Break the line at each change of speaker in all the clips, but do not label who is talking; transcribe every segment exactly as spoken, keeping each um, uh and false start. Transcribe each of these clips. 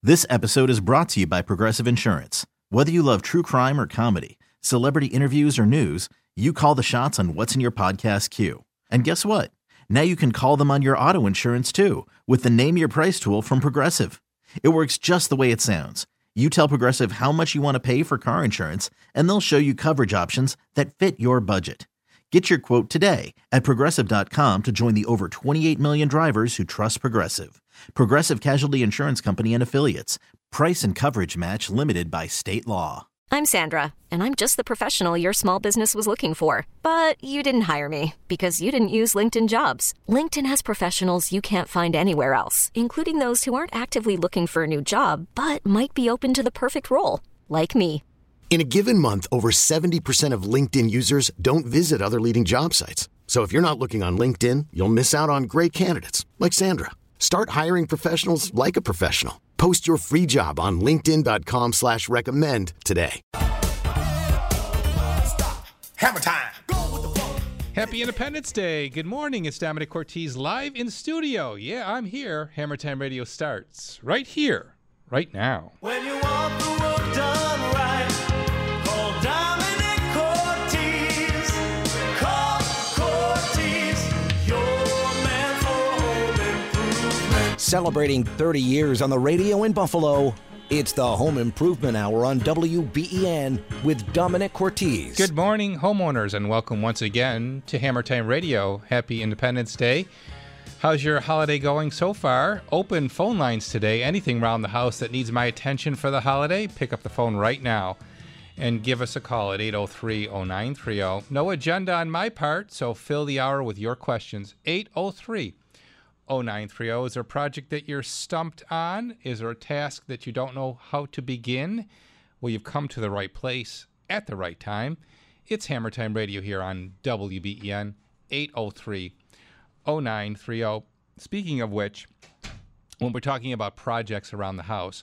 This episode is brought to you by Progressive Insurance. Whether you love true crime or comedy, celebrity interviews or news, you call the shots on what's in your podcast queue. And guess what? Now you can call them on your auto insurance too with the Name Your Price tool from Progressive. It works just the way it sounds. You tell Progressive how much you want to pay for car insurance, and they'll show you coverage options that fit your budget. Get your quote today at Progressive dot com to join the over twenty-eight million drivers who trust Progressive. Progressive Casualty Insurance Company and Affiliates. Price and coverage match limited by state law.
I'm Sandra, and I'm just the professional your small business was looking for. But you didn't hire me because you didn't use LinkedIn Jobs. LinkedIn has professionals you can't find anywhere else, including those who aren't actively looking for a new job, but might be open to the perfect role, like me.
In a given month, over seventy percent of LinkedIn users don't visit other leading job sites. So if you're not looking on LinkedIn, you'll miss out on great candidates like Sandra. Start hiring professionals like a professional. Post your free job on linkedin dot com slash recommend today.
Hammer time.
Happy Independence Day. Good morning. It's Dominic Cortez live in studio. Yeah, I'm here. Hammer Time Radio starts right here, right now.
When you want the work done right, call Dominic Cortez. Call Cortez, your man for home improvement.
Celebrating thirty years on the radio in Buffalo, it's the Home Improvement Hour on W B E N with Dominic Cortez.
Good morning, homeowners, and welcome once again to Hammer Time Radio. Happy Independence Day. How's your holiday going so far? Open phone lines today. Anything around the house that needs my attention for the holiday, pick up the phone right now and give us a call at eight oh three, oh nine three oh. No agenda on my part, so fill the hour with your questions. eight oh three, oh nine three oh. Is there a project that you're stumped on? Is there a task that you don't know how to begin? Well, you've come to the right place at the right time. It's Hammer Time Radio here on W B E N, eight oh three, oh nine three oh. Speaking of which, when we're talking about projects around the house,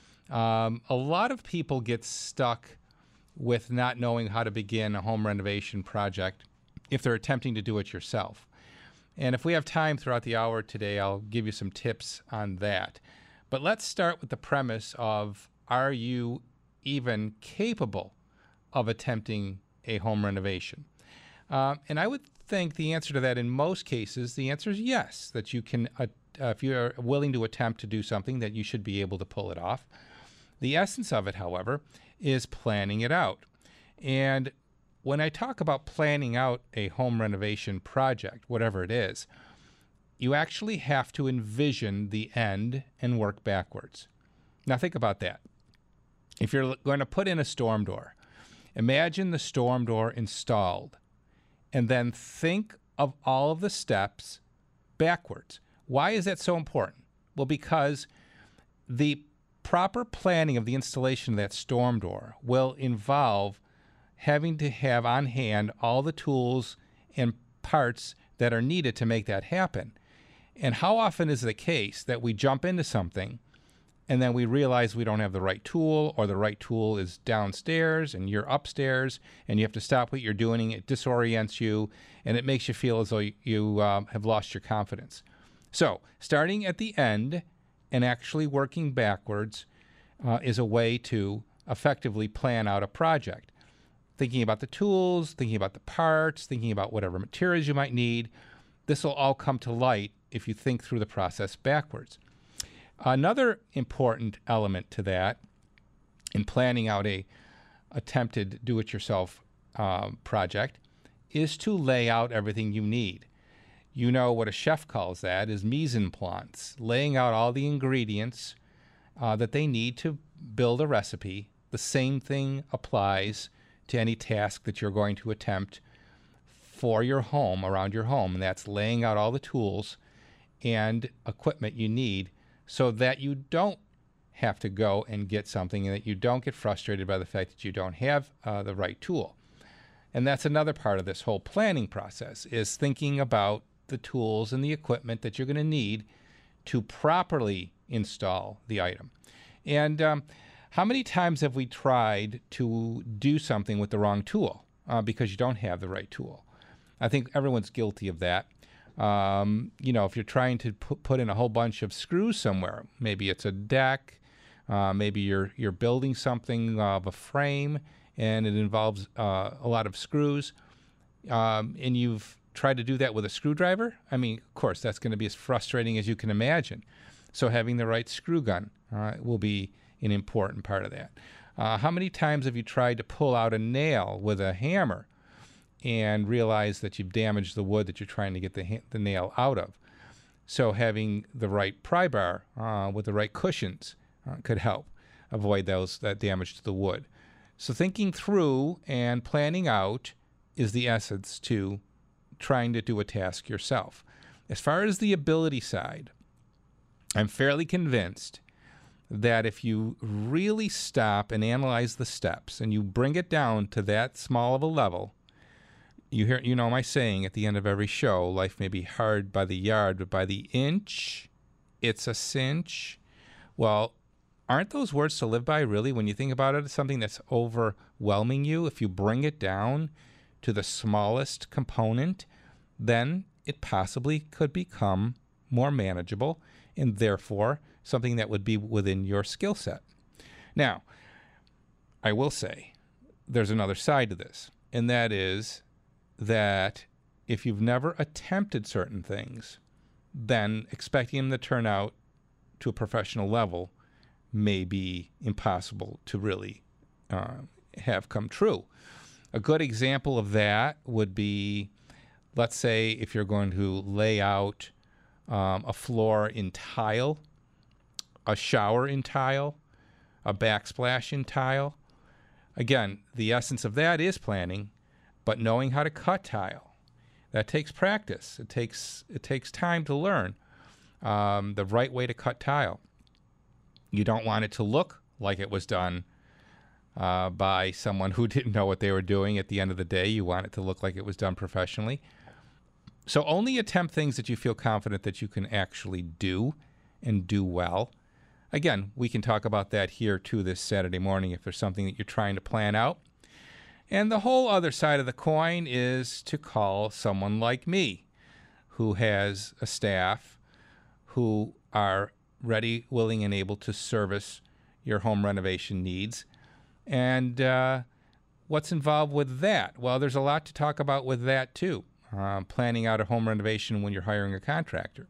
um, a lot of people get stuck with not knowing how to begin a home renovation project if they're attempting to do it yourself. And if we have time throughout the hour today, I'll give you some tips on that. But let's start with the premise of, are you even capable of attempting a home renovation? Um, and I would think the answer to that in most cases, the answer is yes, that you can, uh, uh, if you're willing to attempt to do something, that you should be able to pull it off. The essence of it, however, is planning it out. And when I talk about planning out a home renovation project, whatever it is, you actually have to envision the end and work backwards. Now think about that. If you're going to put in a storm door, imagine the storm door installed, and then think of all of the steps backwards. Why is that so important? Well, because the proper planning of the installation of that storm door will involve having to have on hand all the tools and parts that are needed to make that happen. And how often is the case that we jump into something and then we realize we don't have the right tool, or the right tool is downstairs and you're upstairs and you have to stop what you're doing. It disorients you and it makes you feel as though you, you uh, have lost your confidence. So starting at the end and actually working backwards uh, is a way to effectively plan out a project. Thinking about the tools, thinking about the parts, thinking about whatever materials you might need. This will all come to light if you think through the process backwards. Another important element to that in planning out a attempted do-it-yourself uh, project is to lay out everything you need. You know what a chef calls that is mise en place, laying out all the ingredients uh, that they need to build a recipe. The same thing applies to any task that you're going to attempt for your home, around your home, and that's laying out all the tools and equipment you need so that you don't have to go and get something and that you don't get frustrated by the fact that you don't have uh, the right tool. And that's another part of this whole planning process, is thinking about the tools and the equipment that you're going to need to properly install the item. And um, how many times have we tried to do something with the wrong tool uh, because you don't have the right tool? I think everyone's guilty of that. Um, you know, if you're trying to put, put in a whole bunch of screws somewhere, maybe it's a deck, Uh, maybe you're you're building something of a frame, and it involves uh, a lot of screws, um, and you've tried to do that with a screwdriver. I mean, of course, that's going to be as frustrating as you can imagine. So having the right screw gun uh, will be an important part of that. Uh, how many times have you tried to pull out a nail with a hammer and realize that you've damaged the wood that you're trying to get the, ha- the nail out of? So having the right pry bar uh, with the right cushions uh, could help avoid those that damage to the wood. So thinking through and planning out is the essence to trying to do a task yourself. As far as the ability side, I'm fairly convinced that if you really stop and analyze the steps and you bring it down to that small of a level, you hear, you know my saying at the end of every show, life may be hard by the yard, but by the inch, it's a cinch. Well, aren't those words to live by, really, when you think about it? It's something that's overwhelming you. If you bring it down to the smallest component, then it possibly could become more manageable and therefore something that would be within your skill set. Now, I will say there's another side to this, and that is that if you've never attempted certain things, then expecting them to turn out to a professional level may be impossible to really uh, have come true. A good example of that would be, let's say, if you're going to lay out um, a floor in tile, a shower in tile, a backsplash in tile. Again, the essence of that is planning, but knowing how to cut tile. That takes practice. It takes it takes time to learn um, the right way to cut tile. You don't want it to look like it was done uh, by someone who didn't know what they were doing at the end of the day. You want it to look like it was done professionally. So only attempt things that you feel confident that you can actually do and do well. Again, we can talk about that here too this Saturday morning if there's something that you're trying to plan out. And the whole other side of the coin is to call someone like me who has a staff who are ready, willing, and able to service your home renovation needs. And uh, what's involved with that? Well, there's a lot to talk about with that too, uh, planning out a home renovation when you're hiring a contractor.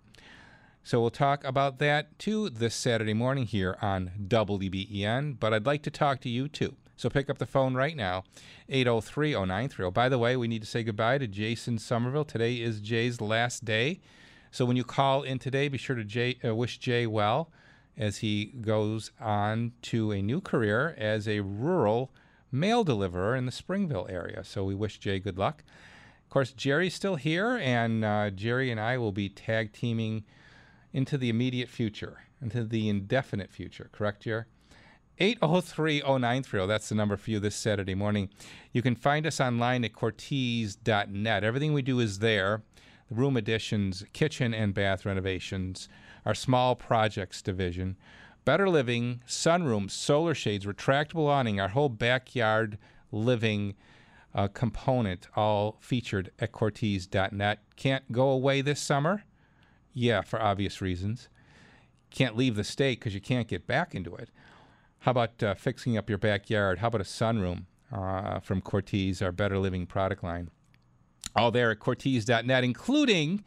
So we'll talk about that, too, this Saturday morning here on W B E N. But I'd like to talk to you, too. So pick up the phone right now, eight oh three oh nine three oh. By the way, we need to say goodbye to Jason Somerville. Today is Jay's last day. So when you call in today, be sure to Jay, uh, wish Jay well as he goes on to a new career as a rural mail deliverer in the Springville area. So we wish Jay good luck. Of course, Jerry's still here, and uh, Jerry and I will be tag teaming into the immediate future, into the indefinite future. Correct, Jerry? eight oh three oh nine three oh, that's the number for you this Saturday morning. You can find us online at Cortese dot net. Everything we do is there. The room additions, kitchen and bath renovations, our small projects division, better living, sunrooms, solar shades, retractable awning, our whole backyard living uh, component, all featured at Cortese dot net. Can't go away this summer? Yeah, for obvious reasons. Can't leave the state because you can't get back into it. How about uh, fixing up your backyard? How about a sunroom uh, from Cortese, our Better Living product line? All there at Cortese dot net, including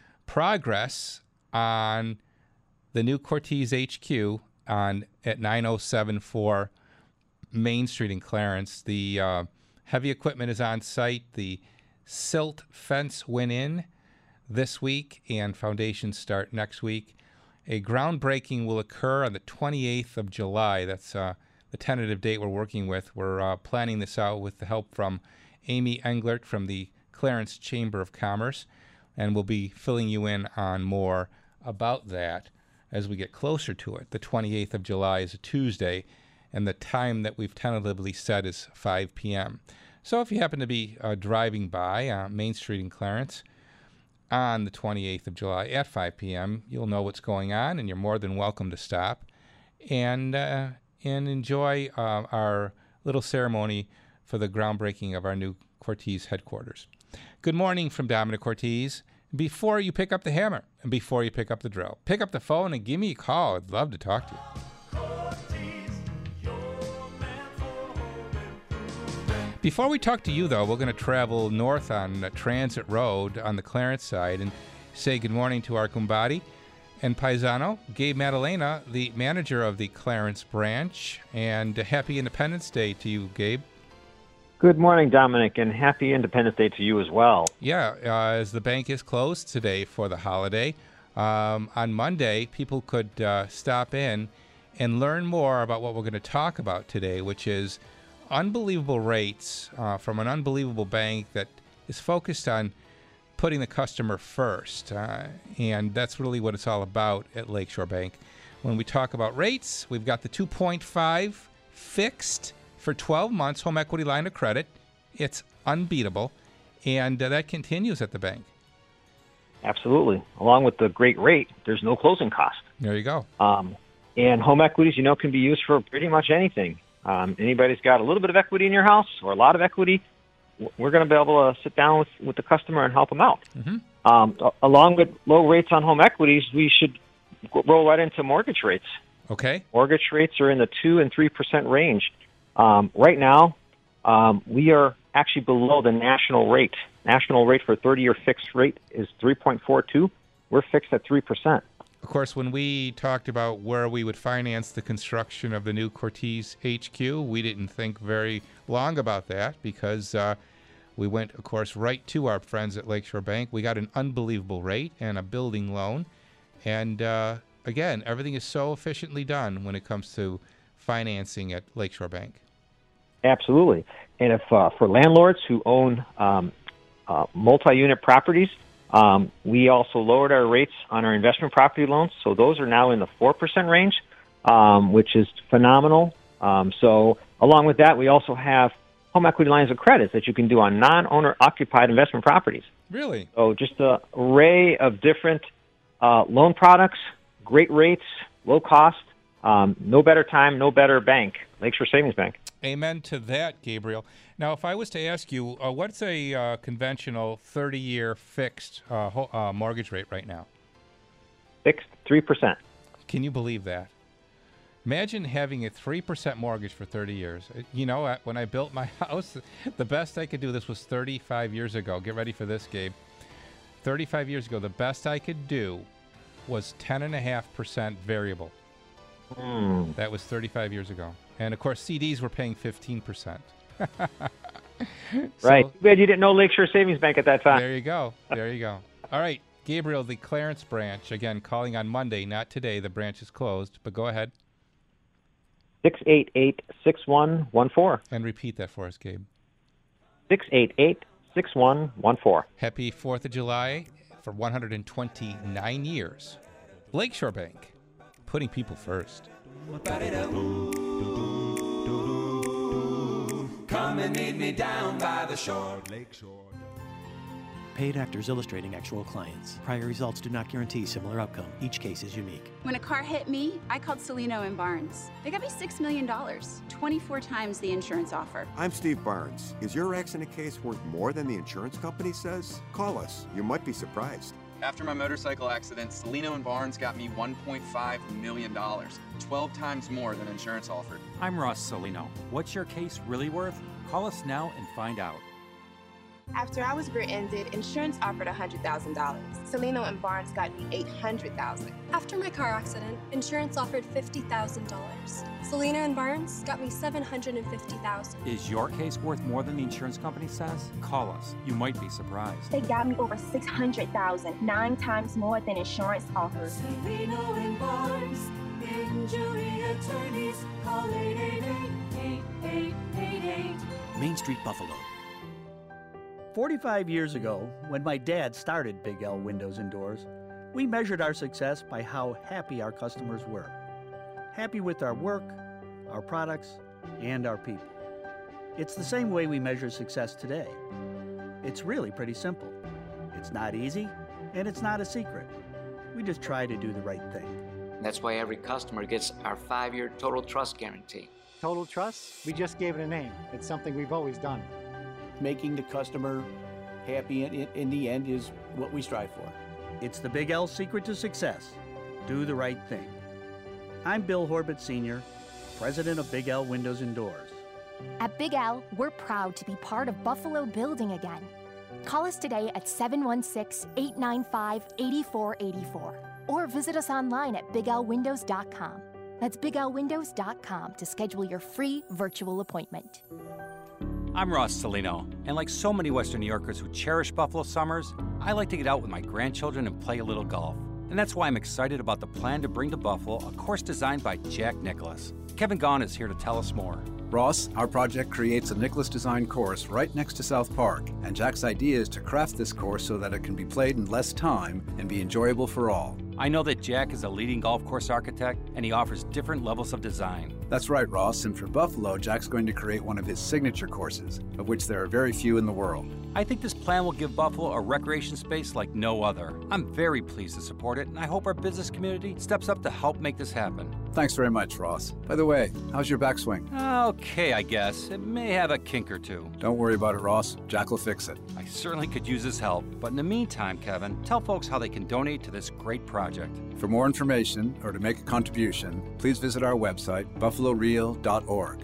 progress on the new Cortese H Q on at nine oh seven four Main Street in Clarence. The uh, heavy equipment is on site. The silt fence went in this week, and foundations start next week. A groundbreaking will occur on the twenty-eighth of July. That's uh, the tentative date we're working with. We're uh, planning this out with the help from Amy Englert from the Clarence Chamber of Commerce, and we'll be filling you in on more about that as we get closer to it. The twenty-eighth of July is a Tuesday, and the time that we've tentatively set is five p.m. So if you happen to be uh, driving by uh, Main Street in Clarence on the twenty-eighth of July at five p.m., you'll know what's going on, and you're more than welcome to stop and uh, and enjoy uh, our little ceremony for the groundbreaking of our new Cortese headquarters. Good morning from Dominic Cortese. Before you pick up the hammer and before you pick up the drill, pick up the phone and give me a call. I'd love to talk to you. Before we talk to you, though, we're going to travel north on uh, Transit Road on the Clarence side and say good morning to our kumbadi and paisano, Gabe Maddalena, the manager of the Clarence branch. And uh, happy Independence Day to you, Gabe.
Good morning, Dominic, and happy Independence Day to you as well.
Yeah, uh, as the bank is closed today for the holiday, um, on Monday, people could uh, stop in and learn more about what we're going to talk about today, which is unbelievable rates uh, from an unbelievable bank that is focused on putting the customer first. Uh, and that's really what it's all about at Lakeshore Bank. When we talk about rates, we've got the two point five fixed for twelve months home equity line of credit. It's unbeatable. And uh, that continues at the bank.
Absolutely. Along with the great rate, there's no closing cost.
There you go.
Um, and home equities, you know, can be used for pretty much anything. Um, anybody's got a little bit of equity in your house or a lot of equity, we're going to be able to sit down with, with the customer and help them out.
Mm-hmm.
Um, along with low rates on home equities, we should roll right into mortgage rates.
Okay.
Mortgage rates are in the two and three percent range. Um, right now, um, we are actually below the national rate. National rate for thirty-year fixed rate is three point four two. We're fixed at three percent.
Of course, when we talked about where we would finance the construction of the new Cortez H Q, we didn't think very long about that because uh, we went, of course, right to our friends at Lakeshore Bank. We got an unbelievable rate and a building loan. And uh, again, everything is so efficiently done when it comes to financing at Lakeshore Bank.
Absolutely. And if uh, for landlords who own um, uh, multi-unit properties, Um, we also lowered our rates on our investment property loans, so those are now in the four percent range, um, which is phenomenal. Um, so along with that, we also have home equity lines of credit that you can do on non-owner occupied investment properties.
Really?
So just an array of different uh, loan products, great rates, low cost, um, no better time, no better bank, Lakeshore Savings Bank.
Amen to that, Gabriel. Now, if I was to ask you, uh, what's a uh, conventional thirty-year fixed uh, ho- uh, mortgage rate right now?
Fixed three percent.
Can you believe that? Imagine having a three percent mortgage for thirty years. Uh, You know, uh, when I built my house, the best I could do, this was thirty-five years ago. Get ready for this, Gabe. thirty-five years ago, the best I could do was ten point five percent variable.
Mm.
That was thirty-five years ago. And, of course, C Ds were paying fifteen percent. So,
Right. Too bad you didn't know Lakeshore Savings Bank at that time.
There you go. There you go. All right. Gabriel, the Clarence branch, again, calling on Monday, not today. The branch is closed, but go ahead.
six eight eight, six one one four.
And repeat that for us, Gabe.
six eight eight, six one one four.
Happy fourth of July for one hundred twenty-nine years. Lakeshore Bank, putting people first.
Come and meet me down by the shore. Lakeshore.
Paid actors illustrating actual clients. Prior results do not guarantee similar outcome. Each case is unique.
When a car hit me, I called Celino and Barnes. They got me six million dollars, twenty-four times the insurance offer.
I'm Steve Barnes. Is your accident case worth more than the insurance company says? Call us. You might be surprised.
After my motorcycle accident, Celino and Barnes got me one point five million dollars, twelve times more than insurance offered.
I'm Ross Celino. What's your case really worth? Call us now and find out.
After I was rear-ended, insurance offered one hundred thousand dollars. Celino and Barnes got me eight hundred thousand dollars.
After my car accident, insurance offered fifty thousand dollars. Celino and Barnes got me seven hundred fifty thousand dollars.
Is your case worth more than the insurance company says? Call us. You might be surprised.
They got me over six hundred thousand dollars, nine times more than insurance offered.
Celino and Barnes, injury attorneys, call eight eight eight, eight eight eight eight.
Main Street, Buffalo.
forty-five years ago, when my dad started Big L Windows and Doors, we measured our success by how happy our customers were. Happy with our work, our products, and our people. It's the same way we measure success today. It's really pretty simple. It's not easy, and it's not a secret. We just try to do the right thing.
That's why every customer gets our five-year Total Trust Guarantee.
Total Trust? We just gave it a name. It's something we've always done.
Making the customer happy in, in the end is what we strive for.
It's the Big L secret to success. Do the right thing. I'm Bill Horbett Senior, president of Big L Windows and Doors.
At Big Al, we're proud to be part of Buffalo building again. Call us today at seven one six, eight nine five, eight four eight four or visit us online at big al windows dot com. That's big al windows dot com to schedule your free virtual appointment.
I'm Ross Salino, and like so many Western New Yorkers who cherish Buffalo summers, I like to get out with my grandchildren and play a little golf. And that's why I'm excited about the plan to bring to Buffalo a course designed by Jack Nicklaus. Kevin Gaughan is here to tell us more.
Ross, our project creates a Nicklaus-designed course right next to South Park, and Jack's idea is to craft this course so that it can be played in less time and be enjoyable for all.
I know that Jack is a leading golf course architect, and he offers different levels of design.
That's right, Ross, and for Buffalo, Jack's going to create one of his signature courses, of which there are very few in the world.
I think this plan will give Buffalo a recreation space like no other. I'm very pleased to support it, and I hope our business community steps up to help make this happen.
Thanks very much, Ross. By the way, how's your backswing?
Okay, I guess. It may have a kink or two.
Don't worry about it, Ross. Jack will fix it.
I certainly could use his help. But in the meantime, Kevin, tell folks how they can donate to this great project.
For more information or to make a contribution, please visit our website, buffalo real dot org.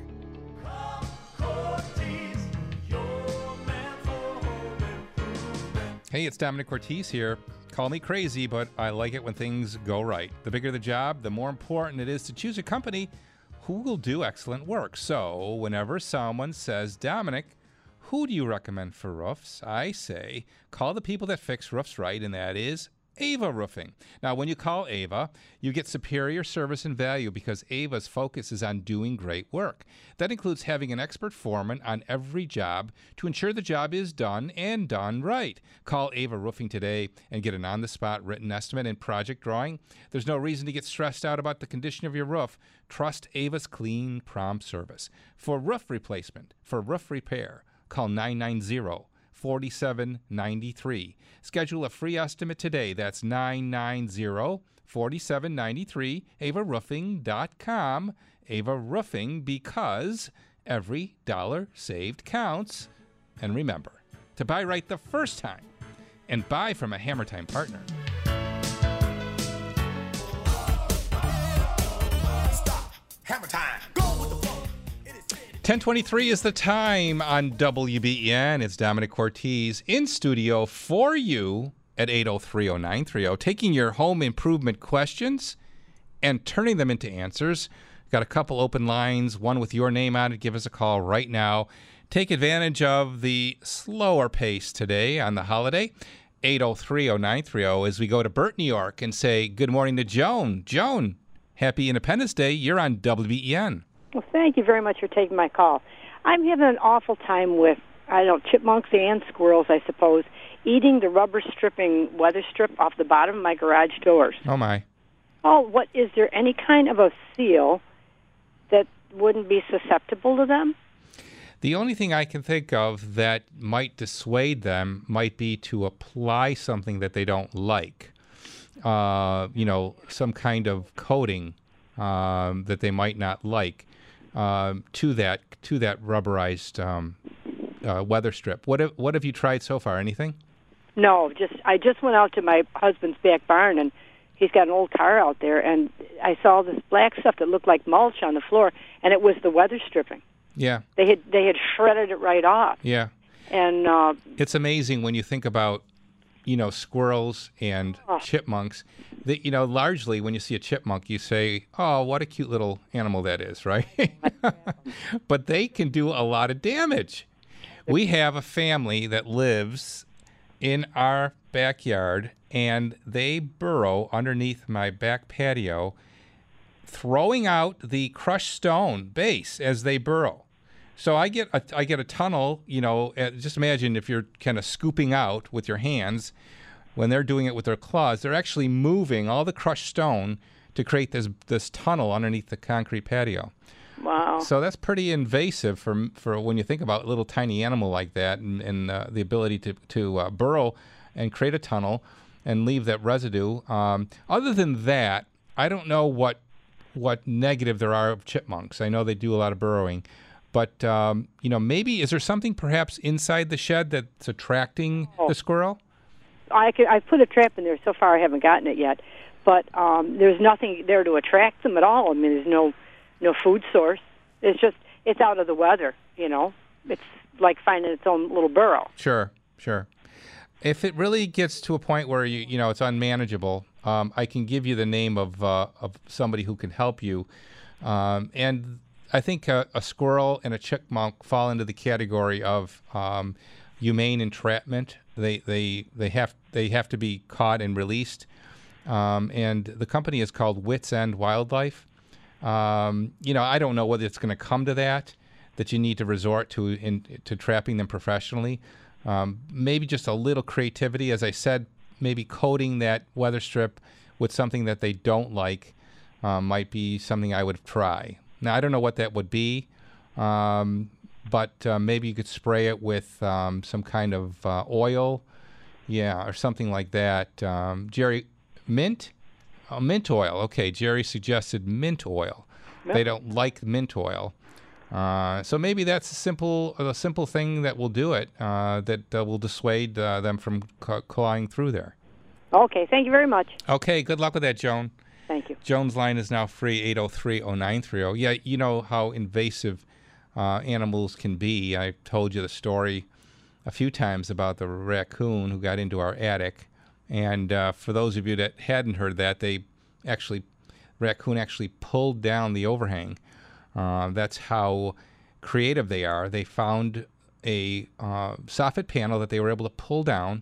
Hey, it's Dominic Ortiz here. Call me crazy, but I like it when things go right. The bigger the job, the more important it is to choose a company who will do excellent work. So whenever someone says, Dominic, who do you recommend for roofs? I say, call the people that fix roofs right, and that is Ava Roofing. Now, when you call Ava, you get superior service and value because Ava's focus is on doing great work. That includes having an expert foreman on every job to ensure the job is done and done right. Call Ava Roofing today and get an on-the-spot written estimate and project drawing. There's no reason to get stressed out about the condition of your roof. Trust Ava's clean, prompt service. For roof replacement, for roof repair, call nine nine zero, four seven nine three. Schedule a free estimate today. That's nine nine zero, four seven nine three, ava roofing dot com. Ava Roofing, because every dollar saved counts. And remember, to buy right the first time and buy from a Hammer Time partner.
Stop. Hammer Time.
ten twenty-three is the time on W B E N. It's Dominic Ortiz in studio for you at eight oh three oh nine three oh, taking your home improvement questions and turning them into answers. Got a couple open lines, one with your name on it. Give us a call right now. Take advantage of the slower pace today on the holiday. eight oh three oh nine three oh as we go to Burt, New York, and say good morning to Joan. Joan, happy Independence Day. You're on W B E N.
Well, thank you very much for taking my call. I'm having an awful time with, I don't know, chipmunks and squirrels, I suppose, eating the rubber stripping weather strip off the bottom of my garage doors.
Oh, my.
Oh, what, is there any kind of a seal that wouldn't be susceptible to them?
The only thing I can think of that might dissuade them might be to apply something that they don't like. Uh, you know, some kind of coating um, that they might not like. Um, to that to that rubberized um, uh, weather strip. What have, what have you tried so far? Anything?
No, just I just went out to my husband's back barn, and he's got an old car out there, and I saw this black stuff that looked like mulch on the floor, and it was the weather stripping.
Yeah.
They had they had shredded it right off.
Yeah.
And uh,
it's amazing when you think about, you know, squirrels and
oh.
chipmunks. That, you know, largely when you see a chipmunk, you say, "Oh, what a cute little animal that is," right? But they can do a lot of damage. We have a family that lives in our backyard, and they burrow underneath my back patio, throwing out the crushed stone base as they burrow. So I get a, I get a tunnel, you know, uh, just imagine if you're kind of scooping out with your hands. When they're doing it with their claws, they're actually moving all the crushed stone to create this this tunnel underneath the concrete patio.
Wow.
So that's pretty invasive for for when you think about a little tiny animal like that, and, and uh, the ability to, to uh, burrow and create a tunnel and leave that residue. Um, other than that, I don't know what what negative there are of chipmunks. I know they do a lot of burrowing. But, um, you know, maybe, is there something perhaps inside the shed that's attracting
oh.
the squirrel?
I could, I've put a trap in there. So far I haven't gotten it yet. But um, there's nothing there to attract them at all. I mean, there's no no food source. It's just, it's out of the weather. You know, it's like finding its own little burrow.
Sure, sure. If it really gets to a point where you you know it's unmanageable, um, I can give you the name of uh, of somebody who can help you. Um, and I think a, a squirrel and a chipmunk fall into the category of um, humane entrapment. They they they have they have to be caught and released. Um, and the company is called Wits End Wildlife. Um, you know, I don't know whether it's going to come to that, that you need to resort to in, to trapping them professionally. Um, maybe just a little creativity, as I said, maybe coating that weather strip with something that they don't like uh, might be something I would try. Now, I don't know what that would be, um, but uh, maybe you could spray it with um, some kind of uh, oil, yeah, or something like that. Um, Jerry, mint? Oh, mint oil. Okay, Jerry suggested mint oil. Mint. They don't like mint oil. Uh, so maybe that's a simple, a simple thing that will do it, uh, that uh, will dissuade uh, them from ca- clawing through there.
Okay, thank you very much.
Okay, good luck with that, Joan.
Thank you.
Joan's line is now free, eight oh three oh nine three oh. Yeah, you know how invasive uh, animals can be. I told you the story a few times about the raccoon who got into our attic. And uh, for those of you that hadn't heard that, they actually, raccoon actually pulled down the overhang. Uh, that's how creative they are. They found a uh, soffit panel that they were able to pull down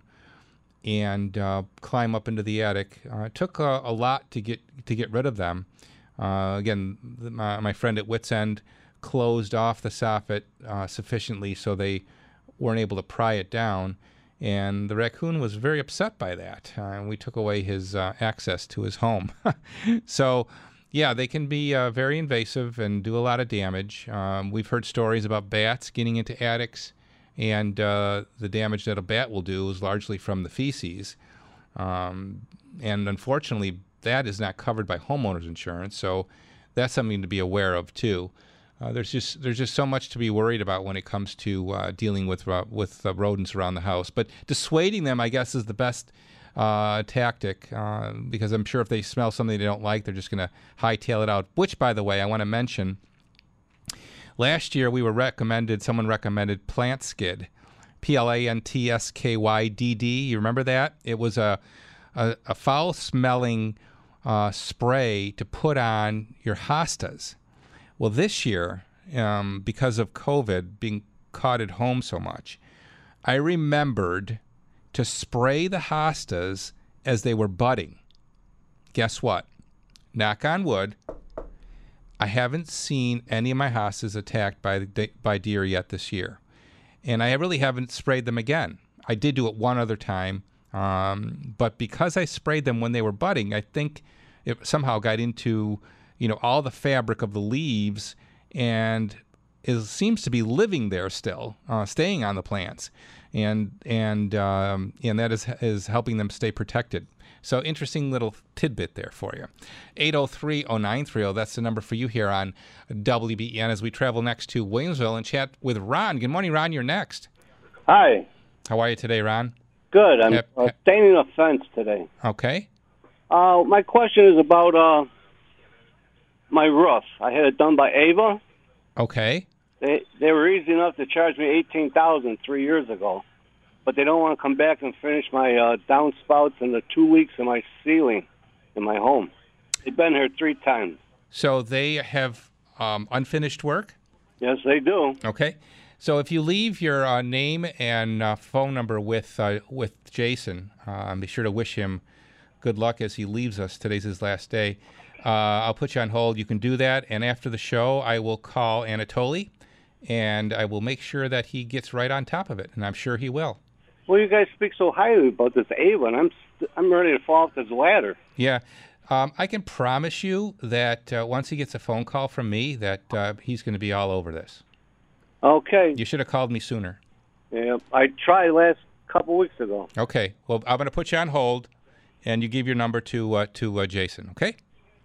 and uh, climb up into the attic. Uh, it took a, a lot to get to get rid of them. Uh, again, my, my friend at Wits End closed off the soffit uh, sufficiently so they weren't able to pry it down. And the raccoon was very upset by that. Uh, and we took away his uh, access to his home. So, yeah, they can be uh, very invasive and do a lot of damage. Um, we've heard stories about bats getting into attics, and uh, the damage that a bat will do is largely from the feces. Um, and unfortunately, that is not covered by homeowners insurance, so that's something to be aware of too. Uh, there's just there's just so much to be worried about when it comes to uh, dealing with uh, with uh, rodents around the house. But dissuading them, I guess, is the best uh, tactic uh, because I'm sure if they smell something they don't like, they're just going to hightail it out. Which, by the way, I want to mention. Last year, we were recommended. Someone recommended Plant Skid, P L A N T S K Y D D. You remember that? It was a a, a foul-smelling uh, spray to put on your hostas. Well, this year, um, because of COVID being caught at home so much, I remembered to spray the hostas as they were budding. Guess what? Knock on wood, I haven't seen any of my hostas attacked by by deer yet this year. And I really haven't sprayed them again. I did do it one other time, um, but because I sprayed them when they were budding, I think it somehow got into you know, all the fabric of the leaves, and it seems to be living there still, uh, staying on the plants, and and um, and that is is helping them stay protected. So interesting little tidbit there for you. eight oh three oh nine three oh, that's the number for you here on W B E N as we travel next to Williamsville and chat with Ron. Good morning, Ron. You're next.
Hi.
How are you today, Ron?
Good. I'm
Yep.
uh, staining a fence today.
Okay.
Uh, my question is about... Uh, my roof. I had it done by Ava.
Okay.
They they were easy enough to charge me eighteen thousand dollars three years ago, but they don't want to come back and finish my uh, downspouts and the two weeks of my ceiling in my home. They've been here three times.
So they have um, unfinished work?
Yes, they do.
Okay. So if you leave your uh, name and uh, phone number with uh, with Jason, uh, be sure to wish him good luck as he leaves us. Today's his last day. Uh, I'll put you on hold. You can do that. And after the show, I will call Anatoly, and I will make sure that he gets right on top of it, and I'm sure he will.
Well, you guys speak so highly about this Ava, and I'm, st- I'm ready to fall off this ladder.
Yeah. Um, I can promise you that uh, once he gets a phone call from me, that uh, he's going to be all over this.
Okay.
You should have called me sooner.
Yeah, I tried last couple weeks ago.
Okay. Well, I'm going to put you on hold, and you give your number to uh, to uh, Jason, okay?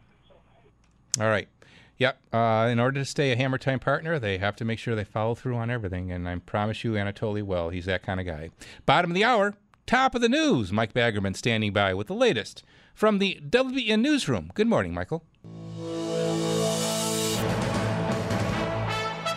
All right. Yep. Uh, in order to stay a Hammer Time partner, they have to make sure they follow through on everything, and I promise you Anatoly will. He's that kind of guy. Bottom of the hour, top of the news. Mike Baggerman standing by with the latest from the W B E N Newsroom. Good morning, Michael.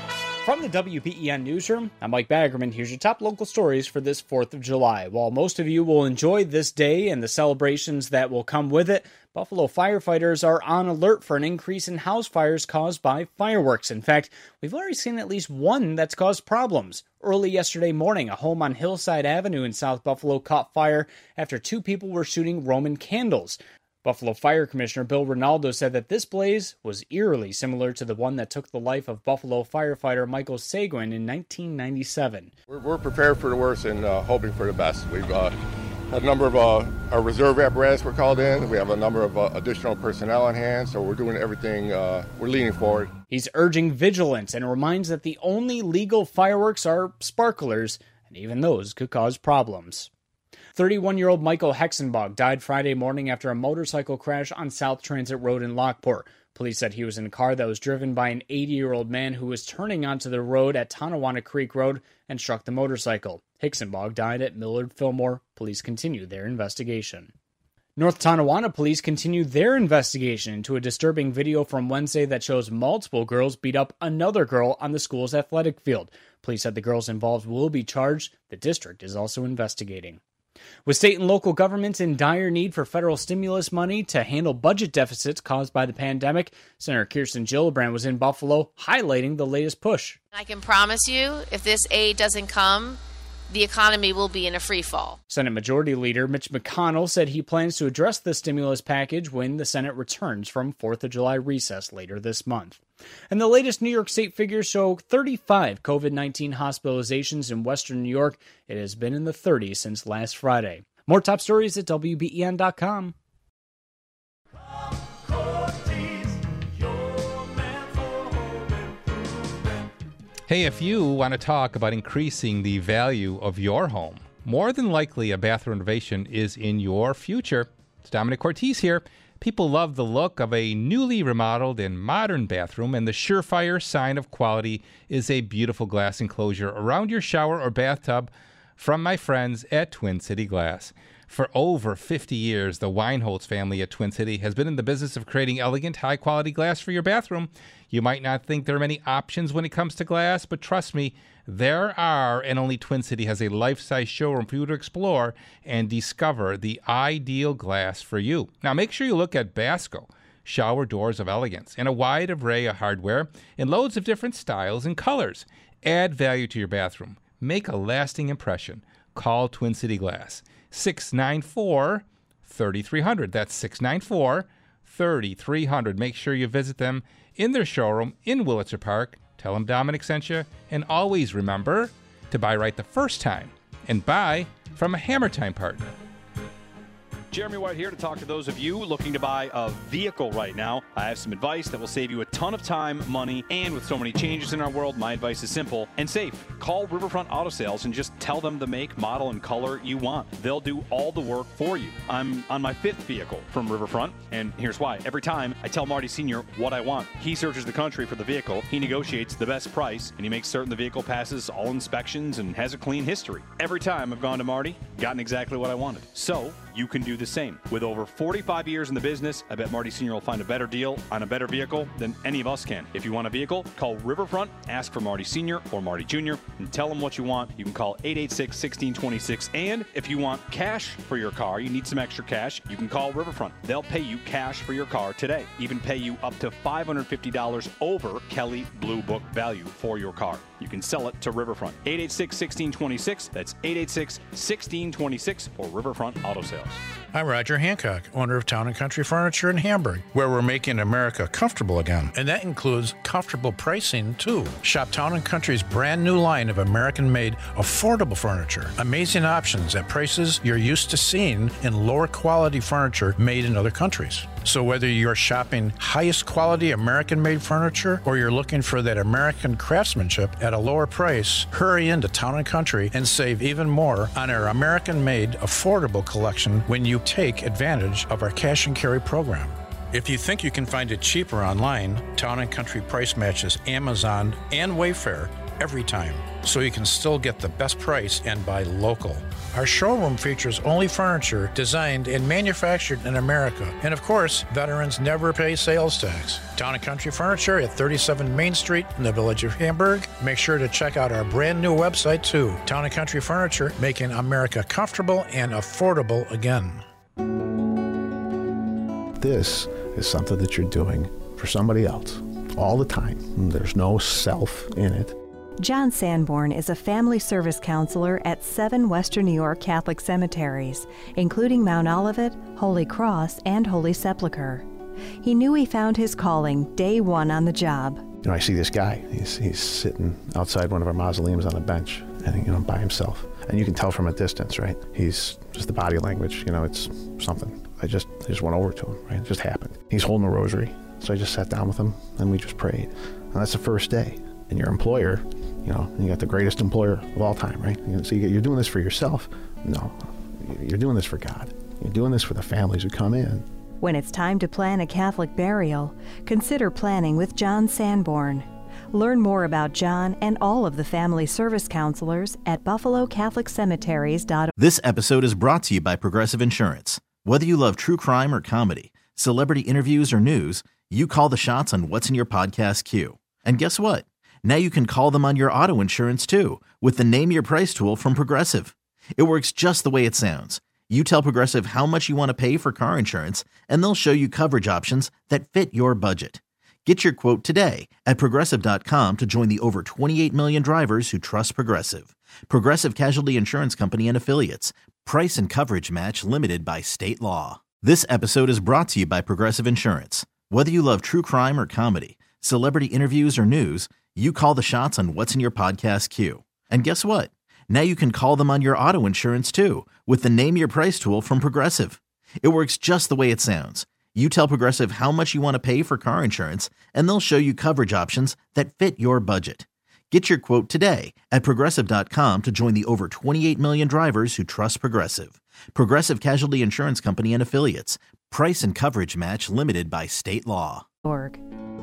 From the W B E N Newsroom, I'm Mike Baggerman. Here's your top local stories for this fourth of July. While most of you will enjoy this day and the celebrations that will come with it, Buffalo firefighters are on alert for an increase in house fires caused by fireworks. In fact, we've already seen at least one that's caused problems. Early yesterday morning, a home on Hillside Avenue in South Buffalo caught fire after two people were shooting Roman candles. Buffalo Fire Commissioner Bill Ronaldo said that this blaze was eerily similar to the one that took the life of Buffalo firefighter Michael Seguin in nineteen ninety-seven.
We're, we're prepared for the worst and uh, hoping for the best. We've uh, had a number of uh, our reserve apparatus were called in. We have a number of uh, additional personnel on hand, so we're doing everything. Uh, we're leaning forward.
He's urging vigilance and reminds that the only legal fireworks are sparklers, and even those could cause problems. thirty-one-year-old Michael Hexenbach died Friday morning after a motorcycle crash on South Transit Road in Lockport. Police said he was in a car that was driven by an eighty-year-old man who was turning onto the road at Tonawanda Creek Road and struck the motorcycle. Hexenbach died at Millard Fillmore. Police continue their investigation. North Tonawanda police continue their investigation into a disturbing video from Wednesday that shows multiple girls beat up another girl on the school's athletic field. Police said the girls involved will be charged. The district is also investigating. With state and local governments in dire need for federal stimulus money to handle budget deficits caused by the pandemic, Senator Kirsten Gillibrand was in Buffalo highlighting the latest push.
I can promise you, if this aid doesn't come, the economy will be in a free fall.
Senate Majority Leader Mitch McConnell said he plans to address the stimulus package when the Senate returns from fourth of July recess later this month. And the latest New York State figures show thirty-five COVID nineteen hospitalizations in western New York. It has been in the thirties since last Friday. More top stories at W B E N dot com.
Hey, if you want to talk about increasing the value of your home, more than likely a bathroom renovation is in your future. It's Dominic Cortese here. People love the look of a newly remodeled and modern bathroom, and the surefire sign of quality is a beautiful glass enclosure around your shower or bathtub from my friends at Twin City Glass. For over fifty years, the Weinholz family at Twin City has been in the business of creating elegant, high-quality glass for your bathroom. You might not think there are many options when it comes to glass, but trust me, there are, and only Twin City has a life-size showroom for you to explore and discover the ideal glass for you. Now, make sure you look at Basco, shower doors of elegance, and a wide array of hardware in loads of different styles and colors. Add value to your bathroom. Make a lasting impression. Call Twin City Glass. six nine four, three three zero zero. That's six nine four, three three zero zero. Make sure you visit them in their showroom in Willitzer Park. Tell them Dominic sent you. And always remember to buy right the first time and buy from a Hammer Time partner.
Jeremy White here to talk to those of you looking to buy a vehicle right now. I have some advice that will save you a ton of time, money, and with so many changes in our world, my advice is simple and safe. Call Riverfront Auto Sales and just tell them the make, model, and color you want. They'll do all the work for you. I'm on my fifth vehicle from Riverfront, and here's why. Every time I tell Marty Senior what I want, he searches the country for the vehicle, he negotiates the best price, and he makes certain the vehicle passes all inspections and has a clean history. Every time I've gone to Marty, gotten exactly what I wanted. So, you can do the same. With over forty-five years in the business, I bet Marty Senior will find a better deal on a better vehicle than any of us can. If you want a vehicle, call Riverfront, ask for Marty Senior or Marty Junior, and tell them what you want. You can call eight eight six, one six two six. And if you want cash for your car, you need some extra cash, you can call Riverfront. They'll pay you cash for your car today. Even pay you up to five hundred fifty dollars over Kelley Blue Book value for your car. You can sell it to Riverfront. eight eight six, one six two six. That's eight eight six, one six two six for Riverfront Auto Sales.
I'm Roger Hancock, owner of Town and Country Furniture in Hamburg, where we're making America comfortable again. And that includes comfortable pricing, too. Shop Town and Country's brand new line of American-made affordable furniture. Amazing options at prices you're used to seeing in lower quality furniture made in other countries. So whether you're shopping highest quality American-made furniture or you're looking for that American craftsmanship at a lower price, hurry into Town and Country and save even more on our American-made affordable collection when you take advantage of our cash and carry program. If you think you can find it cheaper online, Town and Country price matches Amazon and Wayfair every time, so you can still get the best price and buy local. Our showroom features only furniture designed and manufactured in America. And of course, veterans never pay sales tax. Town and Country Furniture at thirty-seven Main Street in the village of Hamburg. Make sure to check out our brand new website too. Town and Country Furniture, making America comfortable and affordable again.
This is something that you're doing for somebody else all the time. There's no self in it.
John Sanborn is a family service counselor at seven Western New York Catholic cemeteries, including Mount Olivet, Holy Cross, and Holy Sepulchre. He knew he found his calling day one on the job.
You know, I see this guy. He's, he's sitting outside one of our mausoleums on a bench, and you know, by himself. And you can tell from a distance, right? He's just the body language. You know, it's something. I just, I just went over to him, right? It just happened. He's holding a rosary, so I just sat down with him, and we just prayed. And that's the first day. And your employer, you know, you got the greatest employer of all time, right? You know, so you, you're doing this for yourself. No, you're doing this for God. You're doing this for the families who come in.
When it's time to plan a Catholic burial, consider planning with John Sanborn. Learn more about John and all of the family service counselors at buffalo catholic cemeteries dot org.
This episode is brought to you by Progressive Insurance. Whether you love true crime or comedy, celebrity interviews or news, you call the shots on what's in your podcast queue. And guess what? Now you can call them on your auto insurance too with the Name Your Price tool from Progressive. It works just the way it sounds. You tell Progressive how much you want to pay for car insurance, and they'll show you coverage options that fit your budget. Get your quote today at progressive dot com to join the over twenty-eight million drivers who trust Progressive. Progressive Casualty Insurance Company and Affiliates. Price and coverage match limited by state law. This episode is brought to you by Progressive Insurance. Whether you love true crime or comedy, celebrity interviews or news, you call the shots on what's in your podcast queue. And guess what? Now you can call them on your auto insurance too with the Name Your Price tool from Progressive. It works just the way it sounds. You tell Progressive how much you want to pay for car insurance, and they'll show you coverage options that fit your budget. Get your quote today at progressive dot com to join the over twenty-eight million drivers who trust Progressive. Progressive Casualty Insurance Company and Affiliates. Price and coverage match limited by state law.
Org.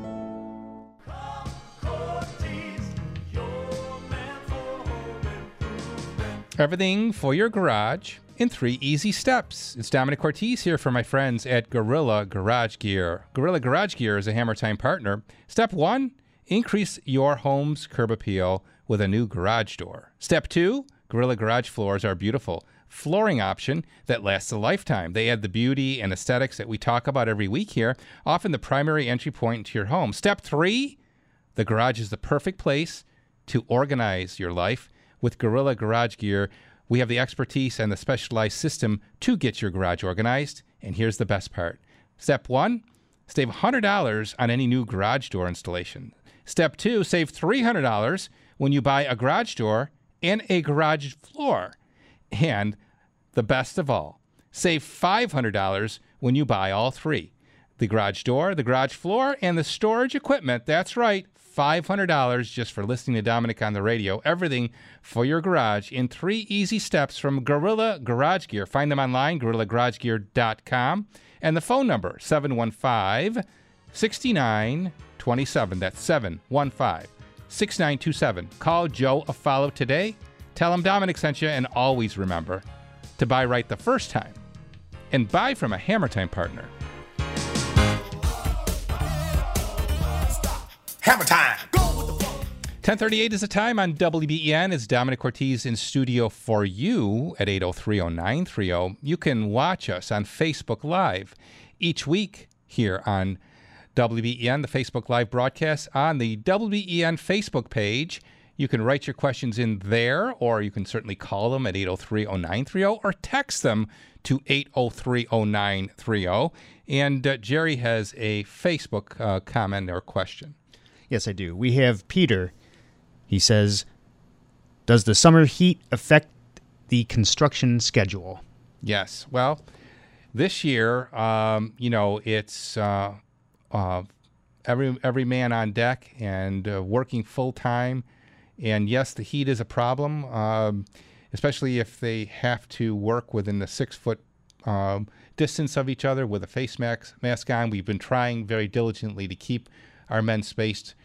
Everything for your garage in three easy steps. It's Dominic Ortiz here for my friends at Gorilla Garage Gear. Gorilla Garage Gear is a Hammer Time partner. Step one, increase your home's curb appeal with a new garage door. Step two, Gorilla Garage floors are beautiful flooring option that lasts a lifetime. They add the beauty and aesthetics that we talk about every week here, often the primary entry point into your home. Step three, the garage is the perfect place to organize your life. With Gorilla Garage Gear, we have the expertise and the specialized system to get your garage organized. And here's the best part. Step one, save one hundred dollars on any new garage door installation. Step two, save three hundred dollars when you buy a garage door and a garage floor. And the best of all, save five hundred dollars when you buy all three. The garage door, the garage floor, and the storage equipment. That's right. five hundred dollars just for listening to Dominic on the radio. Everything for your garage in three easy steps from Gorilla Garage Gear. Find them online, gorilla garage gear dot com. And the phone number, seven one five, six nine two seven. That's seven one five, six nine two seven. Call Joe Affollo today. Tell him Dominic sent you, and always remember to buy right the first time and buy from a Hammer Time partner.
Hammer time.
ten thirty-eight is the time on W B E N. It's Dominic Ortiz in studio for you at eight oh three oh nine three oh. You can watch us on Facebook Live each week here on W B E N, the Facebook Live broadcast on the W B E N Facebook page. You can write your questions in there, or you can certainly call them at eight oh three oh nine three oh or text them to eight oh three oh nine three oh. And uh, Jerry has a Facebook uh, comment or question.
Yes, I do. We have Peter. He says, does the summer heat affect the construction schedule?
Yes. Well, this year, um, you know, it's uh, uh, every every man on deck and uh, working full time. And yes, the heat is a problem, um, especially if they have to work within the six-foot um, distance of each other with a face mask, mask on. We've been trying very diligently to keep our men spaced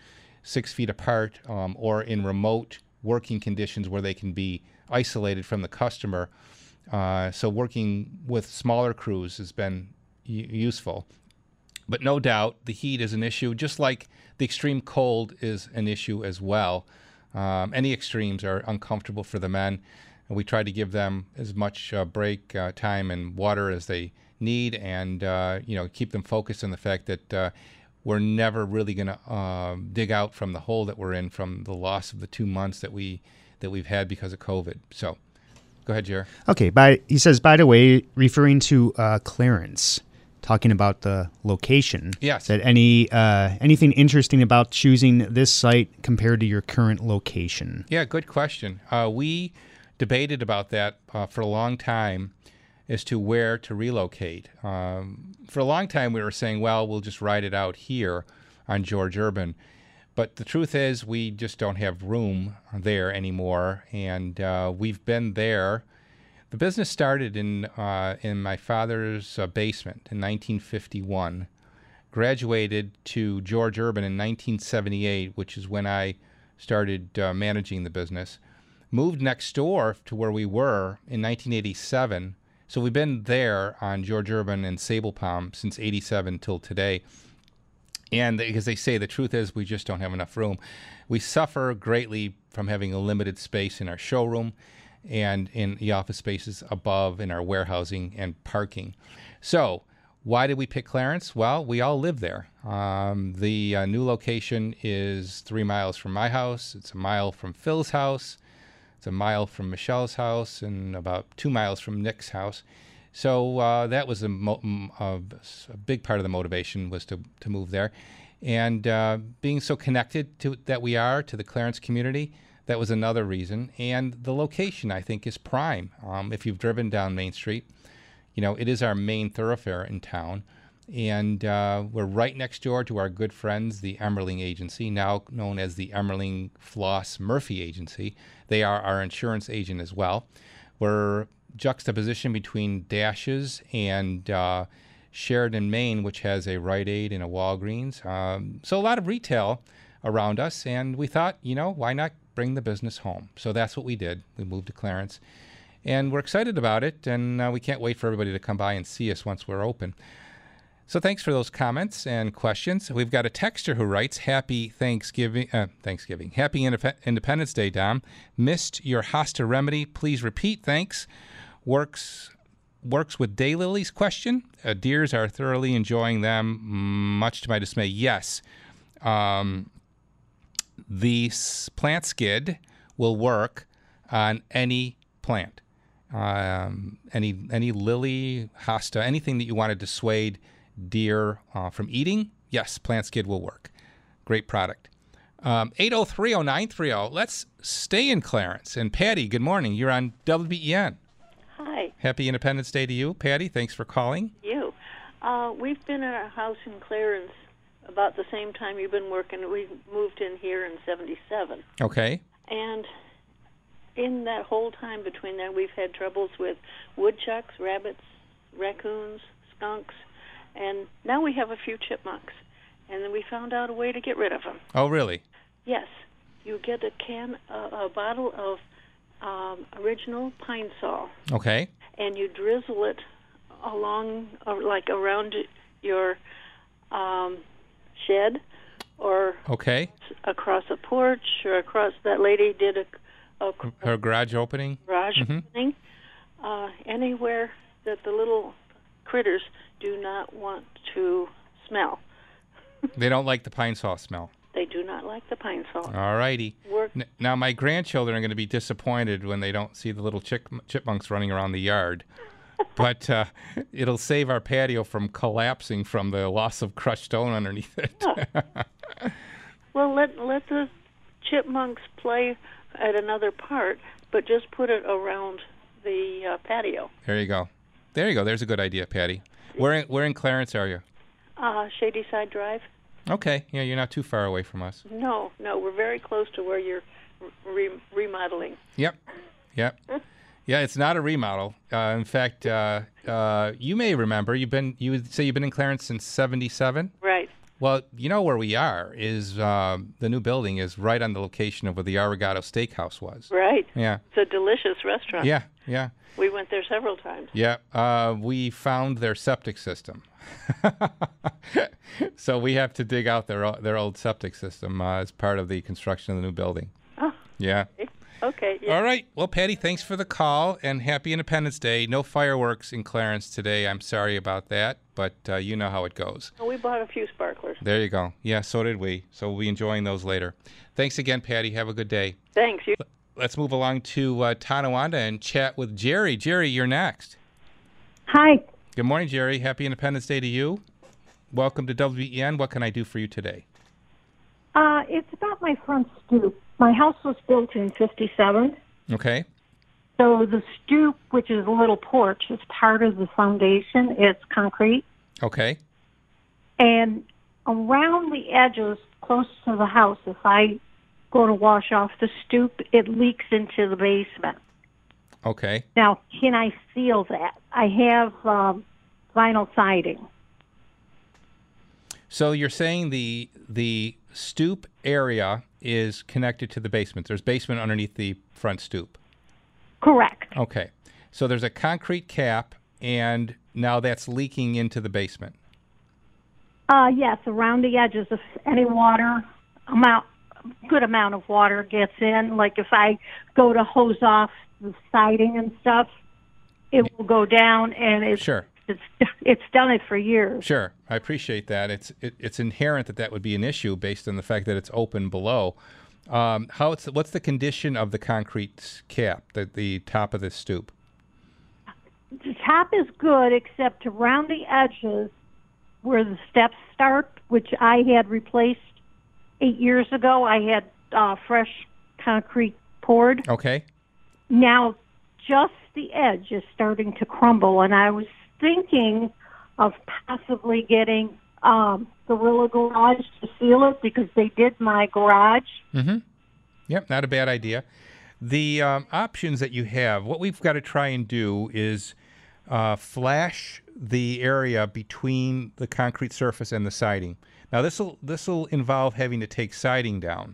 six feet apart um, or in remote working conditions where they can be isolated from the customer. Uh, so working with smaller crews has been u- useful. But no doubt the heat is an issue, just like the extreme cold is an issue as well. Um, any extremes are uncomfortable for the men. And we try to give them as much uh, break uh, time and water as they need, and uh, you know, keep them focused on the fact that uh, we're never really going to uh, dig out from the hole that we're in from the loss of the two months that we that we've had because of COVID. So, go ahead, Jer.
Okay. By he says, by the way, referring to uh, Clarence, talking about the location.
Yes.
That any uh, anything interesting about choosing this site compared to your current location?
Yeah, good question. Uh, we debated about that uh, for a long time as to where to relocate. Um, for a long time, we were saying, well, we'll just ride it out here on George Urban. But the truth is, we just don't have room there anymore, and uh, we've been there. The business started in uh, in my father's uh, basement in nineteen fifty-one, graduated to George Urban in nineteen seventy-eight, which is when I started uh, managing the business. Moved next door to where we were in nineteen eighty-seven. So we've been there on George Urban and Sable Palm since eighty-seven till today. And because they say the truth is we just don't have enough room. We suffer greatly from having a limited space in our showroom and in the office spaces above in our warehousing and parking. So why did we pick Clarence? Well, we all live there. Um, the uh, new location is three miles from my house. It's a mile from Phil's house. It's a mile from Michelle's house and about two miles from Nick's house. So uh, that was a, mo- a, a big part of the motivation was to, to move there. And uh, being so connected to that we are to the Clarence community, that was another reason. And the location, I think, is prime. Um, if you've driven down Main Street, you know, it is our main thoroughfare in town. And uh, we're right next door to our good friends, the Emmerling Agency, now known as the Emmerling Floss Murphy Agency. They are our insurance agent as well. We're juxtaposition between Dashes and uh, Sheridan, Maine, which has a Rite Aid and a Walgreens. Um, so a lot of retail around us, and we thought, you know, why not bring the business home? So that's what we did. We moved to Clarence, and we're excited about it, and uh, we can't wait for everybody to come by and see us once we're open. So thanks for those comments and questions. We've got a texter who writes, Happy Thanksgiving, uh, Thanksgiving, Happy Indep- Independence Day, Dom. Missed your hosta remedy. Please repeat. Thanks. Works works with daylilies question. Uh, deers are thoroughly enjoying them, much to my dismay. Yes. Um, the s- plant skid will work on any plant. Um, any any lily, hosta, anything that you want to dissuade deer uh, from eating, yes, plant skid will work. Great product. Um, eight oh three oh nine three oh. Let's stay in Clarence. And Patty, good morning. You're on W B E N.
Hi.
Happy Independence Day to you, Patty. Thanks for calling.
You. Uh, we've been at our house in Clarence about the same time you've been working. We moved in here in seventy-seven.
Okay.
And in that whole time between there, we've had troubles with woodchucks, rabbits, raccoons, skunks, and now we have a few chipmunks. And then we found out a way to get rid of them.
Oh, really?
Yes. You get a can, uh, a bottle of um, original Pine Sol.
Okay.
And you drizzle it along, or like around your um, shed, or
okay,
across a porch, or across. That lady did a, a
her garage opening.
Garage
mm-hmm.
opening. Uh, anywhere that the little critters do not want to smell.
They don't like the Pine Sol smell.
They do not like the Pine Sol.
All righty.
Work.
N- now, my grandchildren are going to be disappointed when they don't see the little chick- chipmunks running around the yard. But uh, it'll save our patio from collapsing from the loss of crushed stone underneath it.
Yeah. Well, let let the chipmunks play at another part, but just put it around the uh, patio.
There you go. There you go. There's a good idea, Patty. Where in, where in Clarence are you?
Uh, Shady Side Drive.
Okay. Yeah, you're not too far away from us.
No, no, we're very close to where you're re- remodeling.
Yep. Yep. Yeah, it's not a remodel. Uh, in fact, uh, uh, you may remember you've been you would say you've been in Clarence since seventy-seven.
Right.
Well, you know where we are is uh, the new building is right on the location of where the Arigato Steakhouse was.
Right.
Yeah.
It's a delicious restaurant.
Yeah, yeah.
We went there several times.
Yeah. Uh, we found their septic system. So we have to dig out their their old septic system uh, as part of the construction of the new building.
Oh.
Yeah.
Okay. Yeah.
All right. Well, Patty, thanks for the call, and happy Independence Day. No fireworks in Clarence today. I'm sorry about that, but uh, you know how it goes.
Well, we bought a few sparklers.
There you go. Yeah, so did we. So we'll be enjoying those later. Thanks again, Patty. Have a good day.
Thanks. You.
Let's move along to uh, Tonawanda and chat with Jerry. Jerry, you're next.
Hi.
Good morning, Jerry. Happy Independence Day to you. Welcome to W B E N. What can I do for you today?
Uh, it's about my front stoop. My house was built in fifty-seven.
Okay.
So the stoop, which is a little porch, is part of the foundation. It's concrete.
Okay.
And around the edges, close to the house, if I go to wash off the stoop, it leaks into the basement.
Okay.
Now, can I seal that? I have um, vinyl siding.
So you're saying the the stoop area is connected to the basement. There's basement underneath the front stoop.
Correct.
Okay. So there's a concrete cap, and now that's leaking into the basement.
Uh, yes, around the edges. If any water amount, good amount of water gets in, like if I go to hose off the siding and stuff, it will go down, and it's
Sure.
it's it's done it for years.
Sure, I appreciate that. It's it, it's inherent that that would be an issue based on the fact that it's open below. Um, how it's what's the condition of the concrete cap, the the top of the stoop?
The top is good, except around the edges where the steps start, which I had replaced eight years ago. I had uh, fresh concrete poured.
Okay.
Now, just the edge is starting to crumble, and I was thinking of possibly getting um, Gorilla Garage to seal it because they did my garage.
Mm-hmm. Yep, not a bad idea. The um, options that you have, what we've got to try and do is uh, flash the area between the concrete surface and the siding. Now, this will this will involve having to take siding down.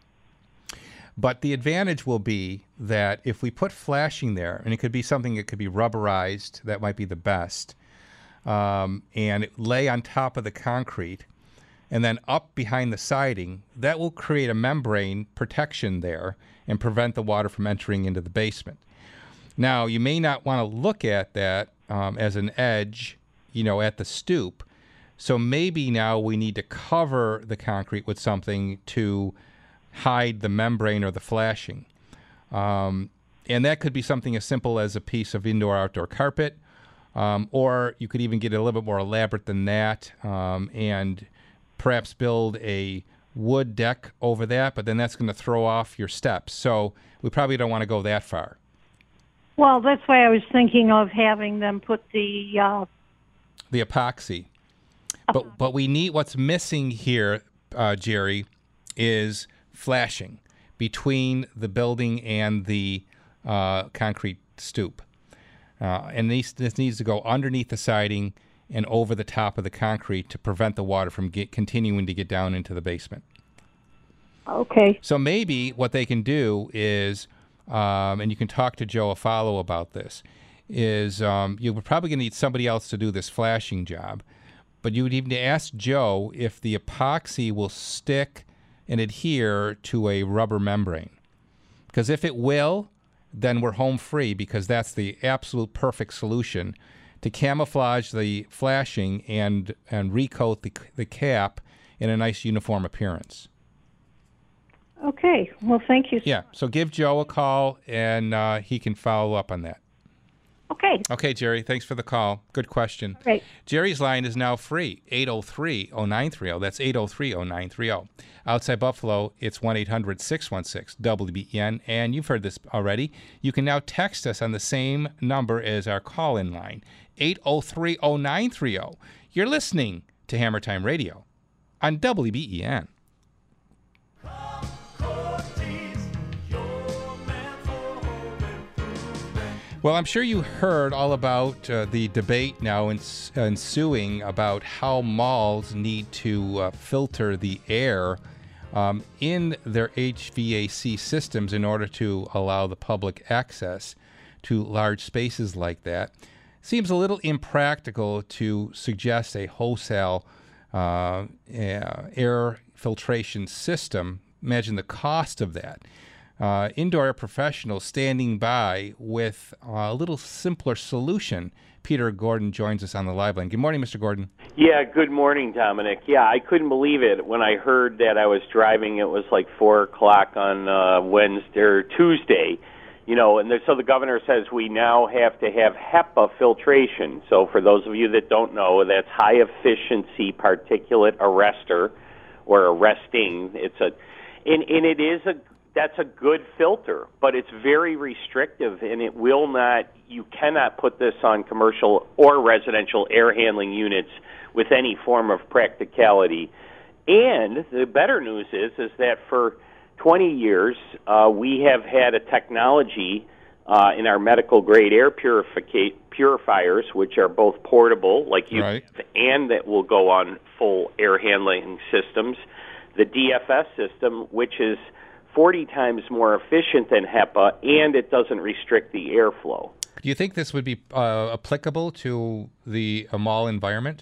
But the advantage will be that if we put flashing there, and it could be something that could be rubberized, that might be the best, um, and it lay on top of the concrete, and then up behind the siding, that will create a membrane protection there and prevent the water from entering into the basement. Now, you may not want to look at that um, as an edge, you know, at the stoop. So maybe now we need to cover the concrete with something to hide the membrane or the flashing. Um, and that could be something as simple as a piece of indoor-outdoor carpet, um, or you could even get a little bit more elaborate than that um, and perhaps build a wood deck over that, but then that's going to throw off your steps. So we probably don't want to go that far.
Well, that's why I was thinking of having them put the... Uh,
the epoxy. But, but we need, what's missing here, uh, Jerry, is flashing between the building and the uh, concrete stoop. Uh, and these, this needs to go underneath the siding and over the top of the concrete to prevent the water from get, continuing to get down into the basement.
Okay.
So maybe what they can do is, um, and you can talk to Joe Afalo about this, is um, you're probably going to need somebody else to do this flashing job, but you would even ask Joe if the epoxy will stick and adhere to a rubber membrane. Because if it will, then we're home free, because that's the absolute perfect solution to camouflage the flashing and and recoat the the cap in a nice uniform appearance.
Okay. Well, thank you.
Yeah. So give Joe a call, and uh, he can follow up on that.
Okay.
Okay, Jerry. Thanks for the call. Good question.
Great.
Jerry's line is now free, eight oh three, oh nine three oh. That's eight oh three, oh nine three oh. Outside Buffalo, it's one eight hundred, six one six, W B E N. And you've heard this already. You can now text us on the same number as our call-in line, eight oh three, oh nine three oh. You're listening to Hammer Time Radio on W B E N. Well, I'm sure you heard all about uh, the debate now ens- ensuing about how malls need to uh, filter the air um, in their H V A C systems in order to allow the public access to large spaces like that. Seems a little impractical to suggest a wholesale uh, air filtration system. Imagine the cost of that. Uh, indoor air professionals standing by with a little simpler solution. Peter Gordon joins us on the live line. Good morning, Mister Gordon.
Yeah, good morning, Dominic. Yeah, I couldn't believe it when I heard that I was driving. It was like four o'clock on uh, Wednesday or Tuesday, you know, and there, so the governor says we now have to have HEPA filtration. So for those of you that don't know, that's high efficiency particulate arrestor or arresting. It's a, and, and it is a. That's a good filter, but it's very restrictive, and it will not, you cannot put this on commercial or residential air handling units with any form of practicality. And the better news is, is that for twenty years, uh, we have had a technology uh, in our medical-grade air purifica- purifiers, which are both portable, like you,
right,
and that will go on full air handling systems. The D F S system, which is forty times more efficient than HEPA, and it doesn't restrict the airflow.
Do you think this would be uh, applicable to the uh, mall environment?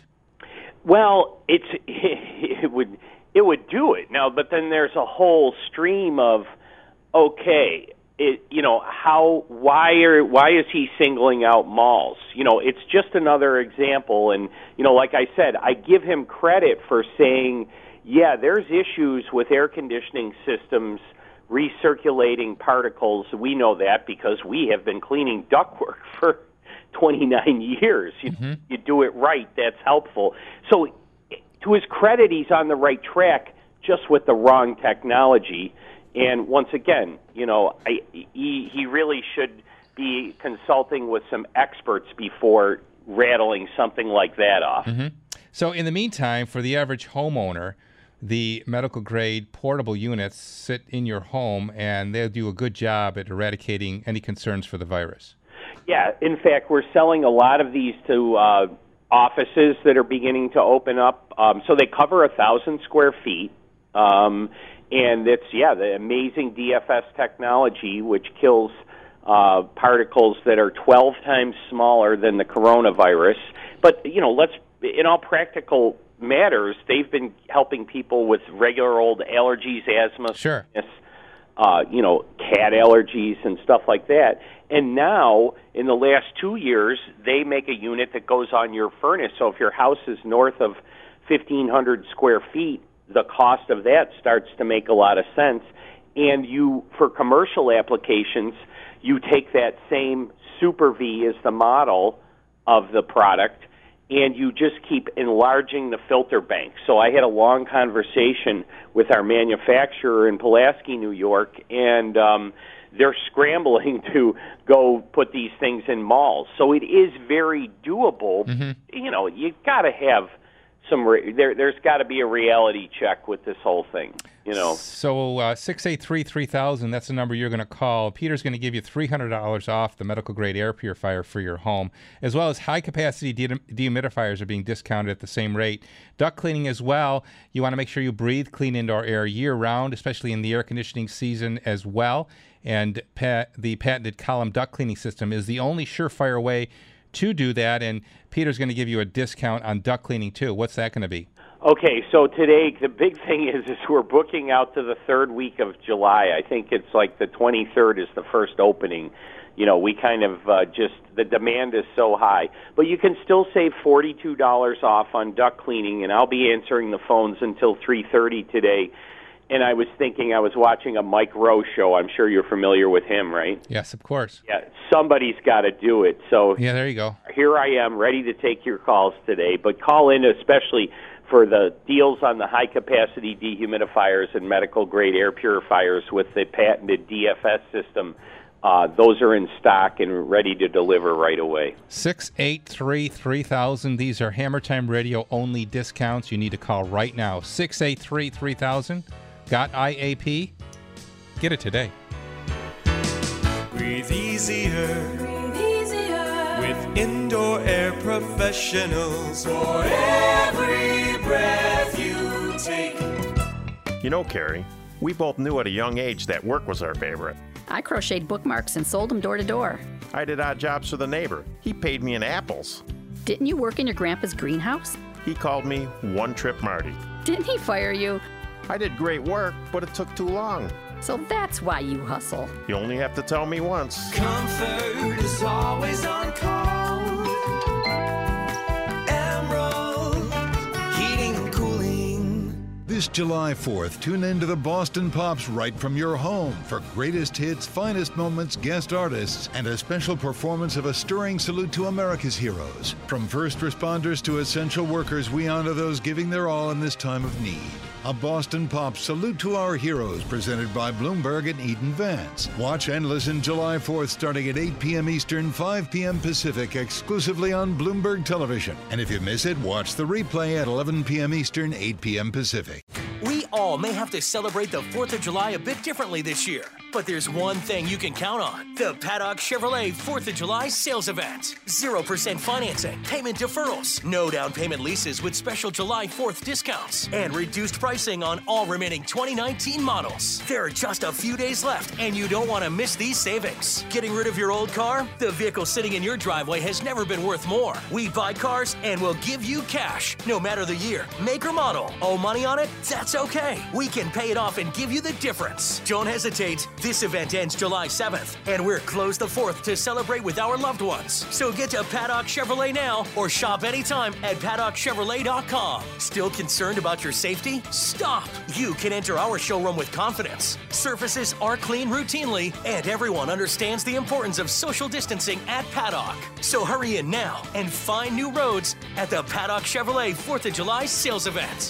Well, it's it would it would do it now, but then there's a whole stream of okay, it you know how why are why is he singling out malls? You know, it's just another example, and you know, like I said, I give him credit for saying, yeah, there's issues with air conditioning systems recirculating particles. We know that because we have been cleaning ductwork for twenty-nine years. You, mm-hmm. you do it right, that's helpful. So to his credit, he's on the right track, just with the wrong technology. And once again, you know, I, he, he really should be consulting with some experts before rattling something like that off.
Mm-hmm. So in the meantime, for the average homeowner, the medical-grade portable units sit in your home, and they'll do a good job at eradicating any concerns for the virus.
Yeah, in fact, we're selling a lot of these to uh, offices that are beginning to open up. Um, so they cover a thousand square feet, um, and it's, yeah, the amazing D F S technology, which kills uh, particles that are twelve times smaller than the coronavirus. But, you know, let's, in all practical matters, they've been helping people with regular old allergies, asthma,
sure,
uh, you know, cat allergies and stuff like that. And now, in the last two years, they make a unit that goes on your furnace. So if your house is north of fifteen hundred square feet, the cost of that starts to make a lot of sense. And you, for commercial applications, you take that same Super V as the model of the product, and you just keep enlarging the filter bank. So I had a long conversation with our manufacturer in Pulaski, New York, and um, they're scrambling to go put these things in malls. So it is very doable.
Mm-hmm.
You know, you've got to have some, re- there, there's got to be a reality check with this whole thing, you know.
So uh, six eight three, three thousand, that's the number you're going to call. Peter's going to give you three hundred dollars off the medical-grade air purifier for your home, as well as high-capacity de- dehumidifiers are being discounted at the same rate. Duct cleaning as well. You want to make sure you breathe clean indoor air year-round, especially in the air conditioning season as well. And pat- the patented column duct cleaning system is the only surefire way to do that, and Peter's going to give you a discount on duct cleaning too. What's that going to be?
Okay, so today the big thing is is we're booking out to the third week of July. I think it's like the twenty-third is the first opening. You know, we kind of uh, just, the demand is so high. But you can still save forty-two dollars off on duct cleaning, and I'll be answering the phones until three thirty today. And I was thinking, I was watching a Mike Rowe show. I'm sure you're familiar with him, right?
Yes, of course.
Yeah, somebody's got to do it. So
yeah, there you go.
Here I am, ready to take your calls today. But call in especially for the deals on the high-capacity dehumidifiers and medical-grade air purifiers with the patented D F S system. Uh, those are in stock and ready to deliver right away.
six eight three, three thousand. These are Hammer Time Radio only discounts. You need to call right now. six eight three, three thousand. Got I A P? Get it today.
Breathe easier. Breathe with indoor air professionals for every breath you take.
You know, Carrie, we both knew at a young age that work was our favorite.
I crocheted bookmarks and sold them door to door.
I did odd jobs for the neighbor. He paid me in apples.
Didn't you work in your grandpa's greenhouse?
He called me One Trip Marty.
Didn't he fire you?
I did great work, but it took too long.
So that's why you hustle.
You only have to tell me once.
Comfort is always on call. Emerald Heating and Cooling.
This July fourth, tune in to the Boston Pops right from your home for greatest hits, finest moments, guest artists, and a special performance of a stirring salute to America's heroes. From first responders to essential workers, we honor those giving their all in this time of need. A Boston Pops salute to our heroes presented by Bloomberg and Eden Vance. Watch and listen July fourth starting at eight p.m. Eastern, five p.m. Pacific, exclusively on Bloomberg Television. And if you miss it, watch the replay at eleven p.m. Eastern, eight p.m. Pacific.
We all may have to celebrate the fourth of July a bit differently this year, but there's one thing you can count on. The Paddock Chevrolet fourth of July sales event. zero percent financing, payment deferrals, no down payment leases with special July fourth discounts, and reduced pricing on all remaining twenty nineteen models. There are just a few days left, and you don't want to miss these savings. Getting rid of your old car? The vehicle sitting in your driveway has never been worth more. We buy cars and we'll give you cash, no matter the year, make or model. Owe money on it? That's okay. We can pay it off and give you the difference. Don't hesitate. This event ends July seventh, and we're closed the fourth to celebrate with our loved ones. So get to Paddock Chevrolet now or shop anytime at paddock chevrolet dot com. Still concerned about your safety? Stop! You can enter our showroom with confidence. Surfaces are clean routinely, and everyone understands the importance of social distancing at Paddock. So hurry in now and find new roads at the Paddock Chevrolet fourth of July sales event.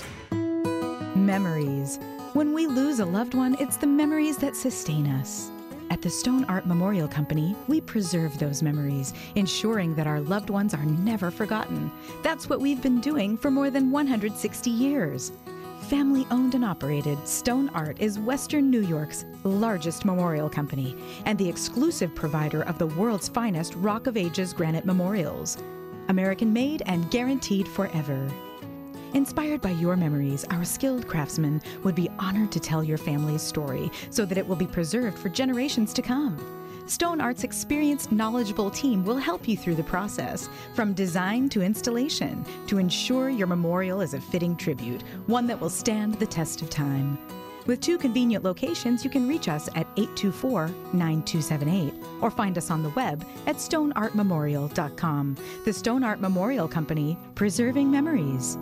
Memories. When we lose a loved one, it's the memories that sustain us. At the Stone Art Memorial Company, we preserve those memories, ensuring that our loved ones are never forgotten. That's what we've been doing for more than one hundred sixty years. Family owned and operated, Stone Art is Western New York's largest memorial company and the exclusive provider of the world's finest Rock of Ages granite memorials. American made and guaranteed forever. Inspired by your memories, our skilled craftsmen would be honored to tell your family's story so that it will be preserved for generations to come. Stone Art's experienced, knowledgeable team will help you through the process, from design to installation, to ensure your memorial is a fitting tribute, one that will stand the test of time. With two convenient locations, you can reach us at eight two four, nine two seven eight or find us on the web at stone art memorial dot com. The Stone Art Memorial Company, preserving memories.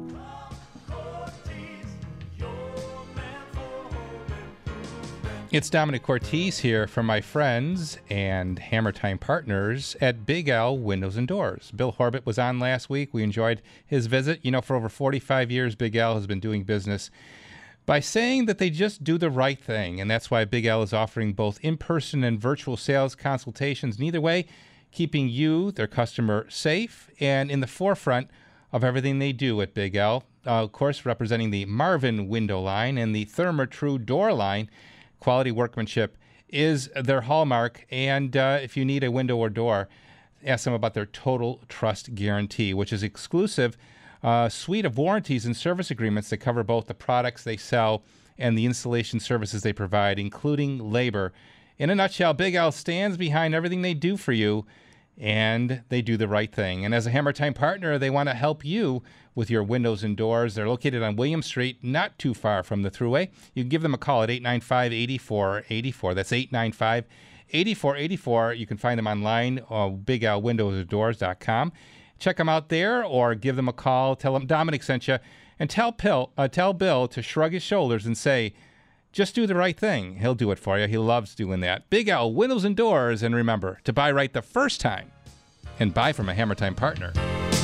It's Dominic Cortese here from my friends and Hammer Time partners at Big L Windows and Doors. Bill Horbit was on last week. We enjoyed his visit. You know, for over forty-five years, Big L has been doing business by saying that they just do the right thing. And that's why Big L is offering both in-person and virtual sales consultations. Neither way, keeping you, their customer, safe and in the forefront of everything they do at Big L. Uh, of course, representing the Marvin window line and the Therma-Tru door line. Quality workmanship is their hallmark, and uh, if you need a window or door, ask them about their Total Trust Guarantee, which is exclusive uh, suite of warranties and service agreements that cover both the products they sell and the installation services they provide, including labor. In a nutshell, Big L stands behind everything they do for you, and they do the right thing. And as a Hammer Time partner, they want to help you with your windows and doors. They're located on William Street, not too far from the Thruway. You can give them a call at eight nine five, eight four eight four. That's eight nine five, eight four eight four. You can find them online on big l windows and doors dot com. Check them out there or give them a call. Tell them Dominic sent you. And tell, Bill, uh, tell Bill to shrug his shoulders and say, just do the right thing. He'll do it for you. He loves doing that. Big L Windows and Doors. And remember, to buy right the first time and buy from a Hammer Time partner.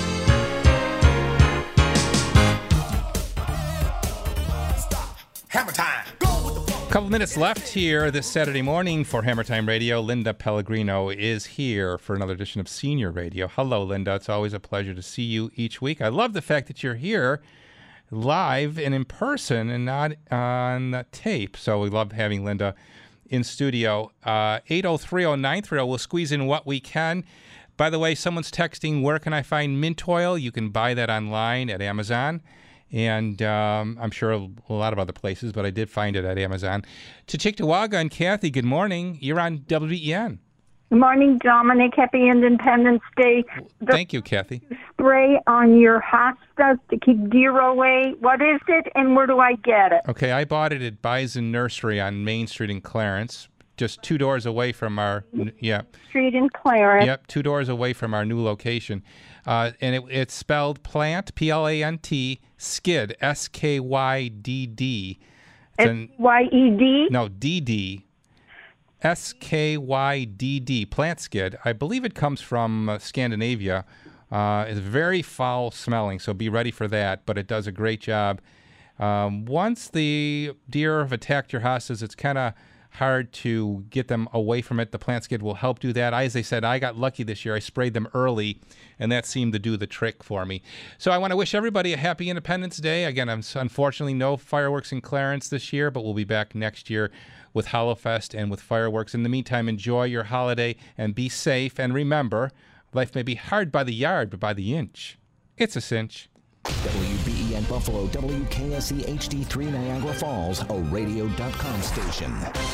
Hammer Time.
A couple minutes left here this Saturday morning for Hammer Time Radio. Linda Pellegrino is here for another edition of Senior Radio. Hello, Linda. It's always a pleasure to see you each week. I love the fact that you're here live and in person and not on tape. So we love having Linda in studio. Uh, eight oh three oh nine three oh. We'll squeeze in what we can. By the way, someone's texting, where can I find mint oil? You can buy that online at Amazon. And um, I'm sure a lot of other places, but I did find it at Amazon. To Cheektowaga and Kathy, good morning. You're on W B E N.
Good morning, Dominic. Happy Independence Day. The
Thank you, Kathy.
Spray on your hostas to keep deer away. What is it, and where do I get it?
Okay, I bought it at Bison Nursery on Main Street in Clarence, just two doors away from our, yeah.
Street in Clarence.
Yep, two doors away from our new location. Uh, and it, it's spelled plant, P L A N T, skid, S K Y D D.
S Y E D?
No, D D. S K Y D D, plant skid. I believe it comes from uh, Scandinavia. Uh, it's very foul smelling, so be ready for that, but it does a great job. Um, once the deer have attacked your hostas, it's kind of hard to get them away from it. The plant skid will help do that. I, as I said, I got lucky this year. I sprayed them early, and that seemed to do the trick for me. So I want to wish everybody a happy Independence Day. Again, I'm unfortunately no fireworks in Clarence this year, but we'll be back next year with Hollowfest and with fireworks. In the meantime, enjoy your holiday and be safe. And remember, life may be hard by the yard, but by the inch, it's a cinch.
W B E N Buffalo, W K S E H D three Niagara Falls, a radio dot com station.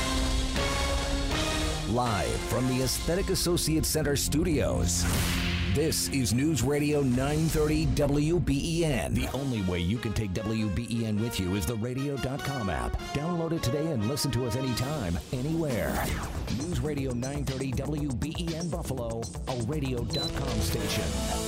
Live from the Aesthetic Associates Center studios. This is News Radio nine thirty W B E N. The only way you can take W B E N with you is the radio dot com app. Download it today and listen to us anytime, anywhere. News Radio nine thirty W B E N Buffalo, a radio dot com station.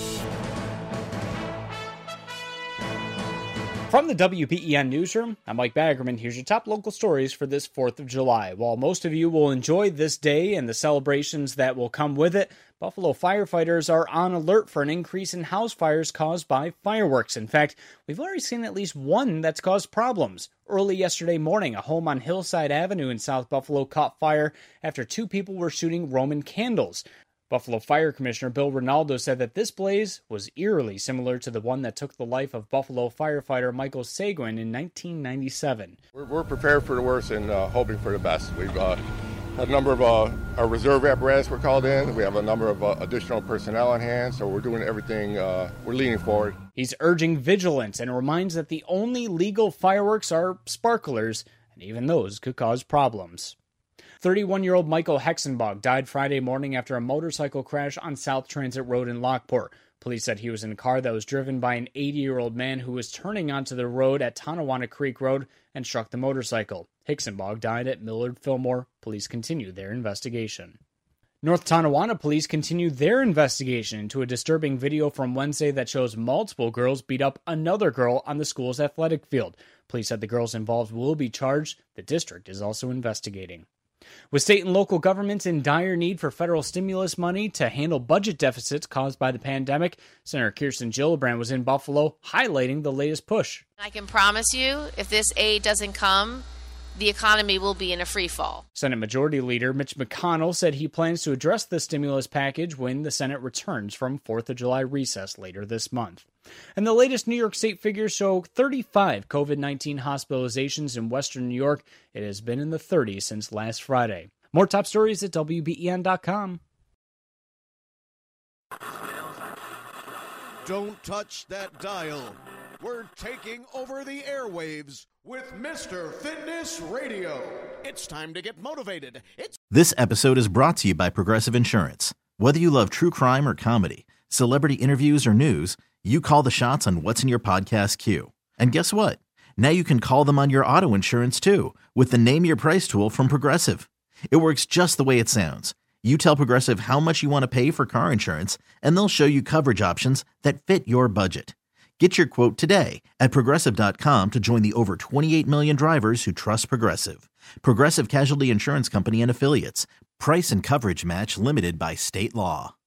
From the W B E N Newsroom, I'm Mike Baggerman. Here's your top local stories for this fourth of July. While most of you will enjoy this day and the celebrations that will come with it, Buffalo firefighters are on alert for an increase in house fires caused by fireworks. In fact, we've already seen at least one that's caused problems. Early yesterday morning, a home on Hillside Avenue in South Buffalo caught fire after two people were shooting Roman candles. Buffalo Fire Commissioner Bill Rinaldo said that this blaze was eerily similar to the one that took the life of Buffalo firefighter Michael Seguin in nineteen ninety-seven.
We're, we're prepared for the worst and uh, hoping for the best. We've uh, had a number of uh, our reserve apparatus were called in. We have a number of uh, additional personnel on hand, so we're doing everything. Uh, we're leaning forward.
He's urging vigilance and reminds that the only legal fireworks are sparklers, and even those could cause problems. thirty-one-year-old Michael Hexenbach died Friday morning after a motorcycle crash on South Transit Road in Lockport. Police said he was in a car that was driven by an eighty-year-old man who was turning onto the road at Tonawanda Creek Road and struck the motorcycle. Hexenbach died at Millard Fillmore. Police continue their investigation. North Tonawanda police continue their investigation into a disturbing video from Wednesday that shows multiple girls beat up another girl on the school's athletic field. Police said the girls involved will be charged. The district is also investigating. With state and local governments in dire need for federal stimulus money to handle budget deficits caused by the pandemic, Senator Kirsten Gillibrand was in Buffalo highlighting the latest push.
I can promise you, if this aid doesn't come, the economy will be in a free fall.
Senate Majority Leader Mitch McConnell said he plans to address the stimulus package when the Senate returns from fourth of July recess later this month. And the latest New York State figures show thirty-five COVID nineteen hospitalizations in western New York. It has been in the thirties since last Friday. More top stories at W B E N dot com.
Don't touch that dial. We're taking over the airwaves with Mister Fitness Radio. It's time to get motivated. It's
This episode is brought to you by Progressive Insurance. Whether you love true crime or comedy, celebrity interviews or news, you call the shots on what's in your podcast queue. And guess what? Now you can call them on your auto insurance too with the Name Your Price tool from Progressive. It works just the way it sounds. You tell Progressive how much you want to pay for car insurance, and they'll show you coverage options that fit your budget. Get your quote today at Progressive dot com to join the over twenty-eight million drivers who trust Progressive. Progressive Casualty Insurance Company and Affiliates. Price and coverage match limited by state law.